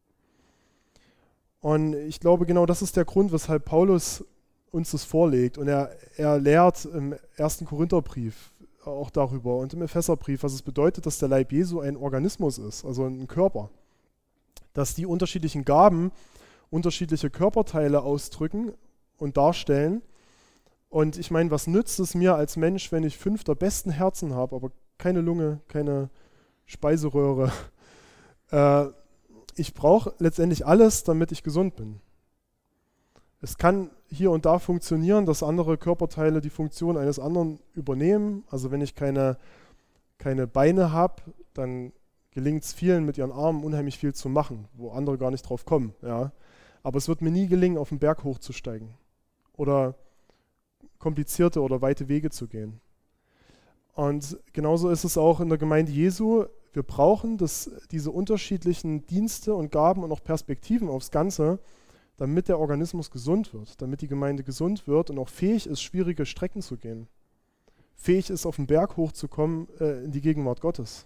Und ich glaube, genau das ist der Grund, weshalb Paulus uns das vorlegt. Und er, er lehrt im ersten Korintherbrief auch darüber und im Epheserbrief, was es bedeutet, dass der Leib Jesu ein Organismus ist, also ein Körper. Dass die unterschiedlichen Gaben unterschiedliche Körperteile ausdrücken und darstellen. Und ich meine, was nützt es mir als Mensch, wenn ich fünf der besten Herzen habe, aber keine Lunge, keine Speiseröhre. Äh, ich brauche letztendlich alles, damit ich gesund bin. Es kann hier und da funktionieren, dass andere Körperteile die Funktion eines anderen übernehmen. Also wenn ich keine, keine Beine habe, dann gelingt es vielen mit ihren Armen unheimlich viel zu machen, wo andere gar nicht drauf kommen. Ja. Aber es wird mir nie gelingen, auf den Berg hochzusteigen oder komplizierte oder weite Wege zu gehen. Und genauso ist es auch in der Gemeinde Jesu. Wir brauchen das, diese unterschiedlichen Dienste und Gaben und auch Perspektiven aufs Ganze, damit der Organismus gesund wird, damit die Gemeinde gesund wird und auch fähig ist, schwierige Strecken zu gehen. Fähig ist, auf den Berg hochzukommen äh, in die Gegenwart Gottes.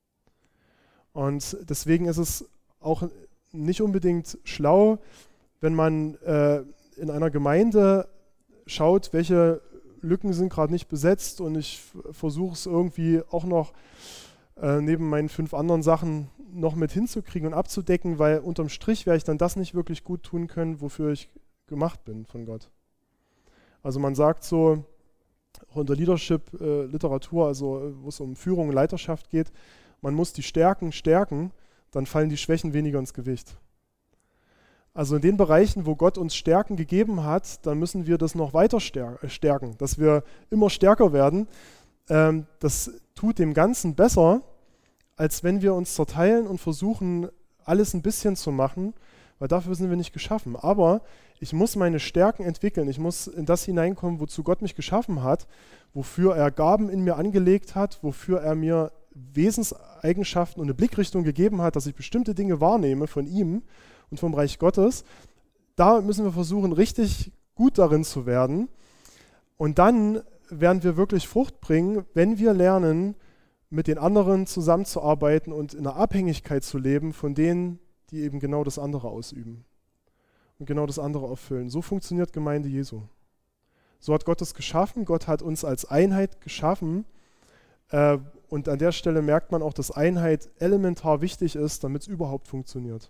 Und deswegen ist es auch nicht unbedingt schlau, wenn man äh, in einer Gemeinde schaut, welche Lücken sind gerade nicht besetzt und ich versuche es irgendwie auch noch äh, neben meinen fünf anderen Sachen noch mit hinzukriegen und abzudecken, weil unterm Strich werde ich dann das nicht wirklich gut tun können, wofür ich gemacht bin von Gott. Also man sagt so, auch in der Leadership-Literatur, äh, also wo es um Führung und Leiterschaft geht, man muss die Stärken stärken, dann fallen die Schwächen weniger ins Gewicht. Also in den Bereichen, wo Gott uns Stärken gegeben hat, dann müssen wir das noch weiter stärken, dass wir immer stärker werden. Ähm, das tut dem Ganzen besser, als wenn wir uns zerteilen und versuchen, alles ein bisschen zu machen, weil dafür sind wir nicht geschaffen. Aber ich muss meine Stärken entwickeln, ich muss in das hineinkommen, wozu Gott mich geschaffen hat, wofür er Gaben in mir angelegt hat, wofür er mir Wesenseigenschaften und eine Blickrichtung gegeben hat, dass ich bestimmte Dinge wahrnehme von ihm und vom Reich Gottes. Da müssen wir versuchen, richtig gut darin zu werden. Und dann werden wir wirklich Frucht bringen, wenn wir lernen, mit den anderen zusammenzuarbeiten und in einer Abhängigkeit zu leben von denen, die eben genau das andere ausüben und genau das andere erfüllen. So funktioniert Gemeinde Jesu. So hat Gott es geschaffen. Gott hat uns als Einheit geschaffen. Äh, und an der Stelle merkt man auch, dass Einheit elementar wichtig ist, damit es überhaupt funktioniert.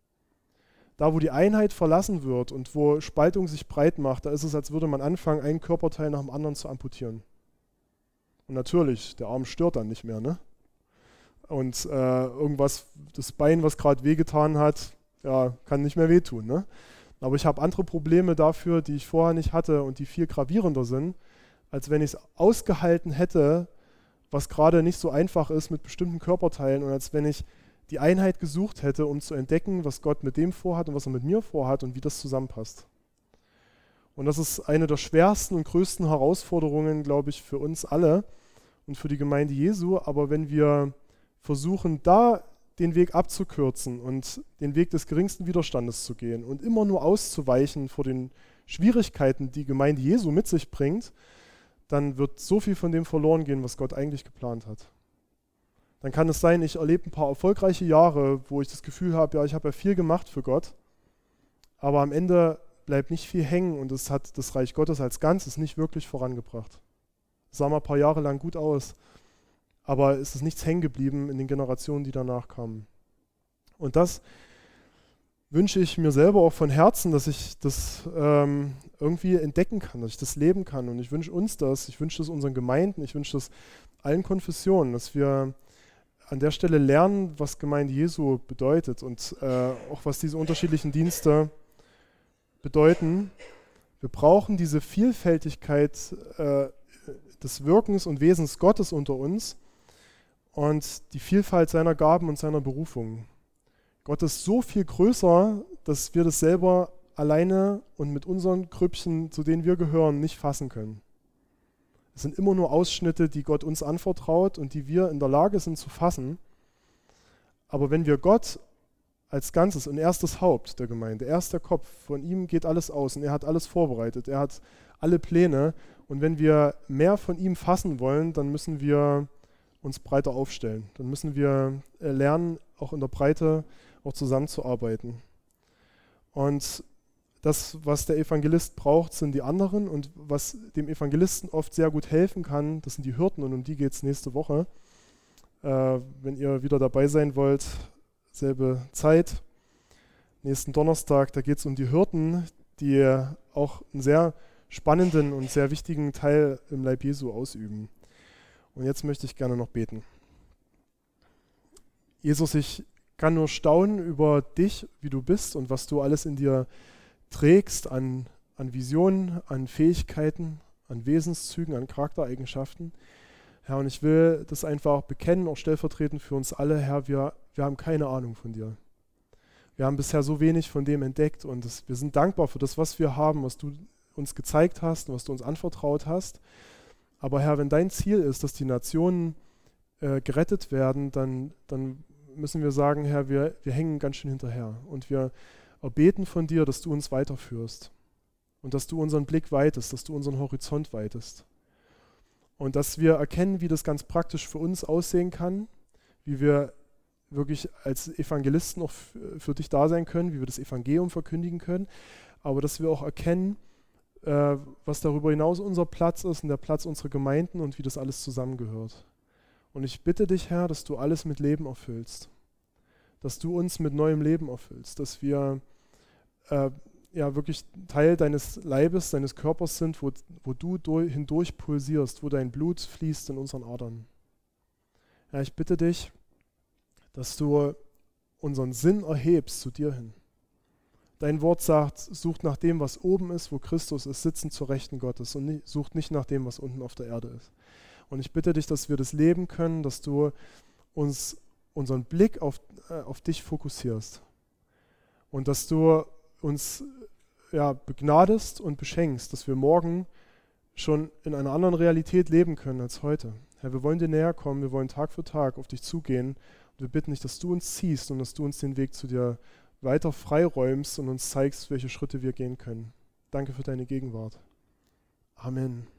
Da, wo die Einheit verlassen wird und wo Spaltung sich breit macht, da ist es, als würde man anfangen, einen Körperteil nach dem anderen zu amputieren. Und natürlich, der Arm stört dann nicht mehr, ne? Und äh, irgendwas, das Bein, was gerade wehgetan hat, ja, kann nicht mehr wehtun. Ne? Aber ich habe andere Probleme dafür, die ich vorher nicht hatte und die viel gravierender sind, als wenn ich es ausgehalten hätte, was gerade nicht so einfach ist mit bestimmten Körperteilen und als wenn ich die Einheit gesucht hätte, um zu entdecken, was Gott mit dem vorhat und was er mit mir vorhat und wie das zusammenpasst. Und das ist eine der schwersten und größten Herausforderungen, glaube ich, für uns alle und für die Gemeinde Jesu. Aber wenn wir versuchen, da den Weg abzukürzen und den Weg des geringsten Widerstandes zu gehen und immer nur auszuweichen vor den Schwierigkeiten, die Gemeinde Jesu mit sich bringt, dann wird so viel von dem verloren gehen, was Gott eigentlich geplant hat. Dann kann es sein, ich erlebe ein paar erfolgreiche Jahre, wo ich das Gefühl habe, ja, ich habe ja viel gemacht für Gott, aber am Ende bleibt nicht viel hängen und es hat das Reich Gottes als Ganzes nicht wirklich vorangebracht. Es sah mal ein paar Jahre lang gut aus, aber es ist nichts hängen geblieben in den Generationen, die danach kamen. Und das wünsche ich mir selber auch von Herzen, dass ich das ähm, irgendwie entdecken kann, dass ich das leben kann. Und ich wünsche uns das, ich wünsche das unseren Gemeinden, ich wünsche das allen Konfessionen, dass wir an der Stelle lernen, was Gemeinde Jesu bedeutet und äh, auch was diese unterschiedlichen Dienste bedeuten. Wir brauchen diese Vielfältigkeit äh, des Wirkens und Wesens Gottes unter uns und die Vielfalt seiner Gaben und seiner Berufungen. Gott ist so viel größer, dass wir das selber alleine und mit unseren Grüppchen, zu denen wir gehören, nicht fassen können. Es sind immer nur Ausschnitte, die Gott uns anvertraut und die wir in der Lage sind zu fassen. Aber wenn wir Gott als Ganzes und er ist das Haupt der Gemeinde, er ist der Kopf, von ihm geht alles aus und er hat alles vorbereitet, er hat alle Pläne. Und wenn wir mehr von ihm fassen wollen, dann müssen wir uns breiter aufstellen. Dann müssen wir lernen, auch in der Breite auch zusammenzuarbeiten. Und das, was der Evangelist braucht, sind die anderen. Und was dem Evangelisten oft sehr gut helfen kann, das sind die Hirten. Und um die geht es nächste Woche. Äh, wenn ihr wieder dabei sein wollt, selbe Zeit, nächsten Donnerstag, da geht es um die Hirten, die auch einen sehr spannenden und sehr wichtigen Teil im Leib Jesu ausüben. Und jetzt möchte ich gerne noch beten. Jesus, ich kann nur staunen über dich, wie du bist und was du alles in dir trägst an, an Visionen, an Fähigkeiten, an Wesenszügen, an Charaktereigenschaften. Herr, und ich will das einfach bekennen, auch stellvertretend für uns alle. Herr, wir, wir haben keine Ahnung von dir. Wir haben bisher so wenig von dem entdeckt und das, wir sind dankbar für das, was wir haben, was du uns gezeigt hast und was du uns anvertraut hast. Aber Herr, wenn dein Ziel ist, dass die Nationen äh, gerettet werden, dann, dann müssen wir sagen, Herr, wir, wir hängen ganz schön hinterher und wir erbeten von dir, dass du uns weiterführst und dass du unseren Blick weitest, dass du unseren Horizont weitest und dass wir erkennen, wie das ganz praktisch für uns aussehen kann, wie wir wirklich als Evangelisten auch f- für dich da sein können, wie wir das Evangelium verkündigen können, aber dass wir auch erkennen, äh, was darüber hinaus unser Platz ist und der Platz unserer Gemeinden und wie das alles zusammengehört. Und ich bitte dich, Herr, dass du alles mit Leben erfüllst, dass du uns mit neuem Leben erfüllst, dass wir äh, ja wirklich Teil deines Leibes, deines Körpers sind, wo, wo du durch, hindurch pulsierst, wo dein Blut fließt in unseren Adern. Ja, ich bitte dich, dass du unseren Sinn erhebst zu dir hin. Dein Wort sagt, sucht nach dem, was oben ist, wo Christus ist, sitzend zur Rechten Gottes und nicht, sucht nicht nach dem, was unten auf der Erde ist. Und ich bitte dich, dass wir das leben können, dass du uns unseren Blick auf, äh, auf dich fokussierst und dass du uns ja, begnadest und beschenkst, dass wir morgen schon in einer anderen Realität leben können als heute. Herr, wir wollen dir näher kommen, wir wollen Tag für Tag auf dich zugehen und wir bitten dich, dass du uns ziehst und dass du uns den Weg zu dir weiter freiräumst und uns zeigst, welche Schritte wir gehen können. Danke für deine Gegenwart. Amen.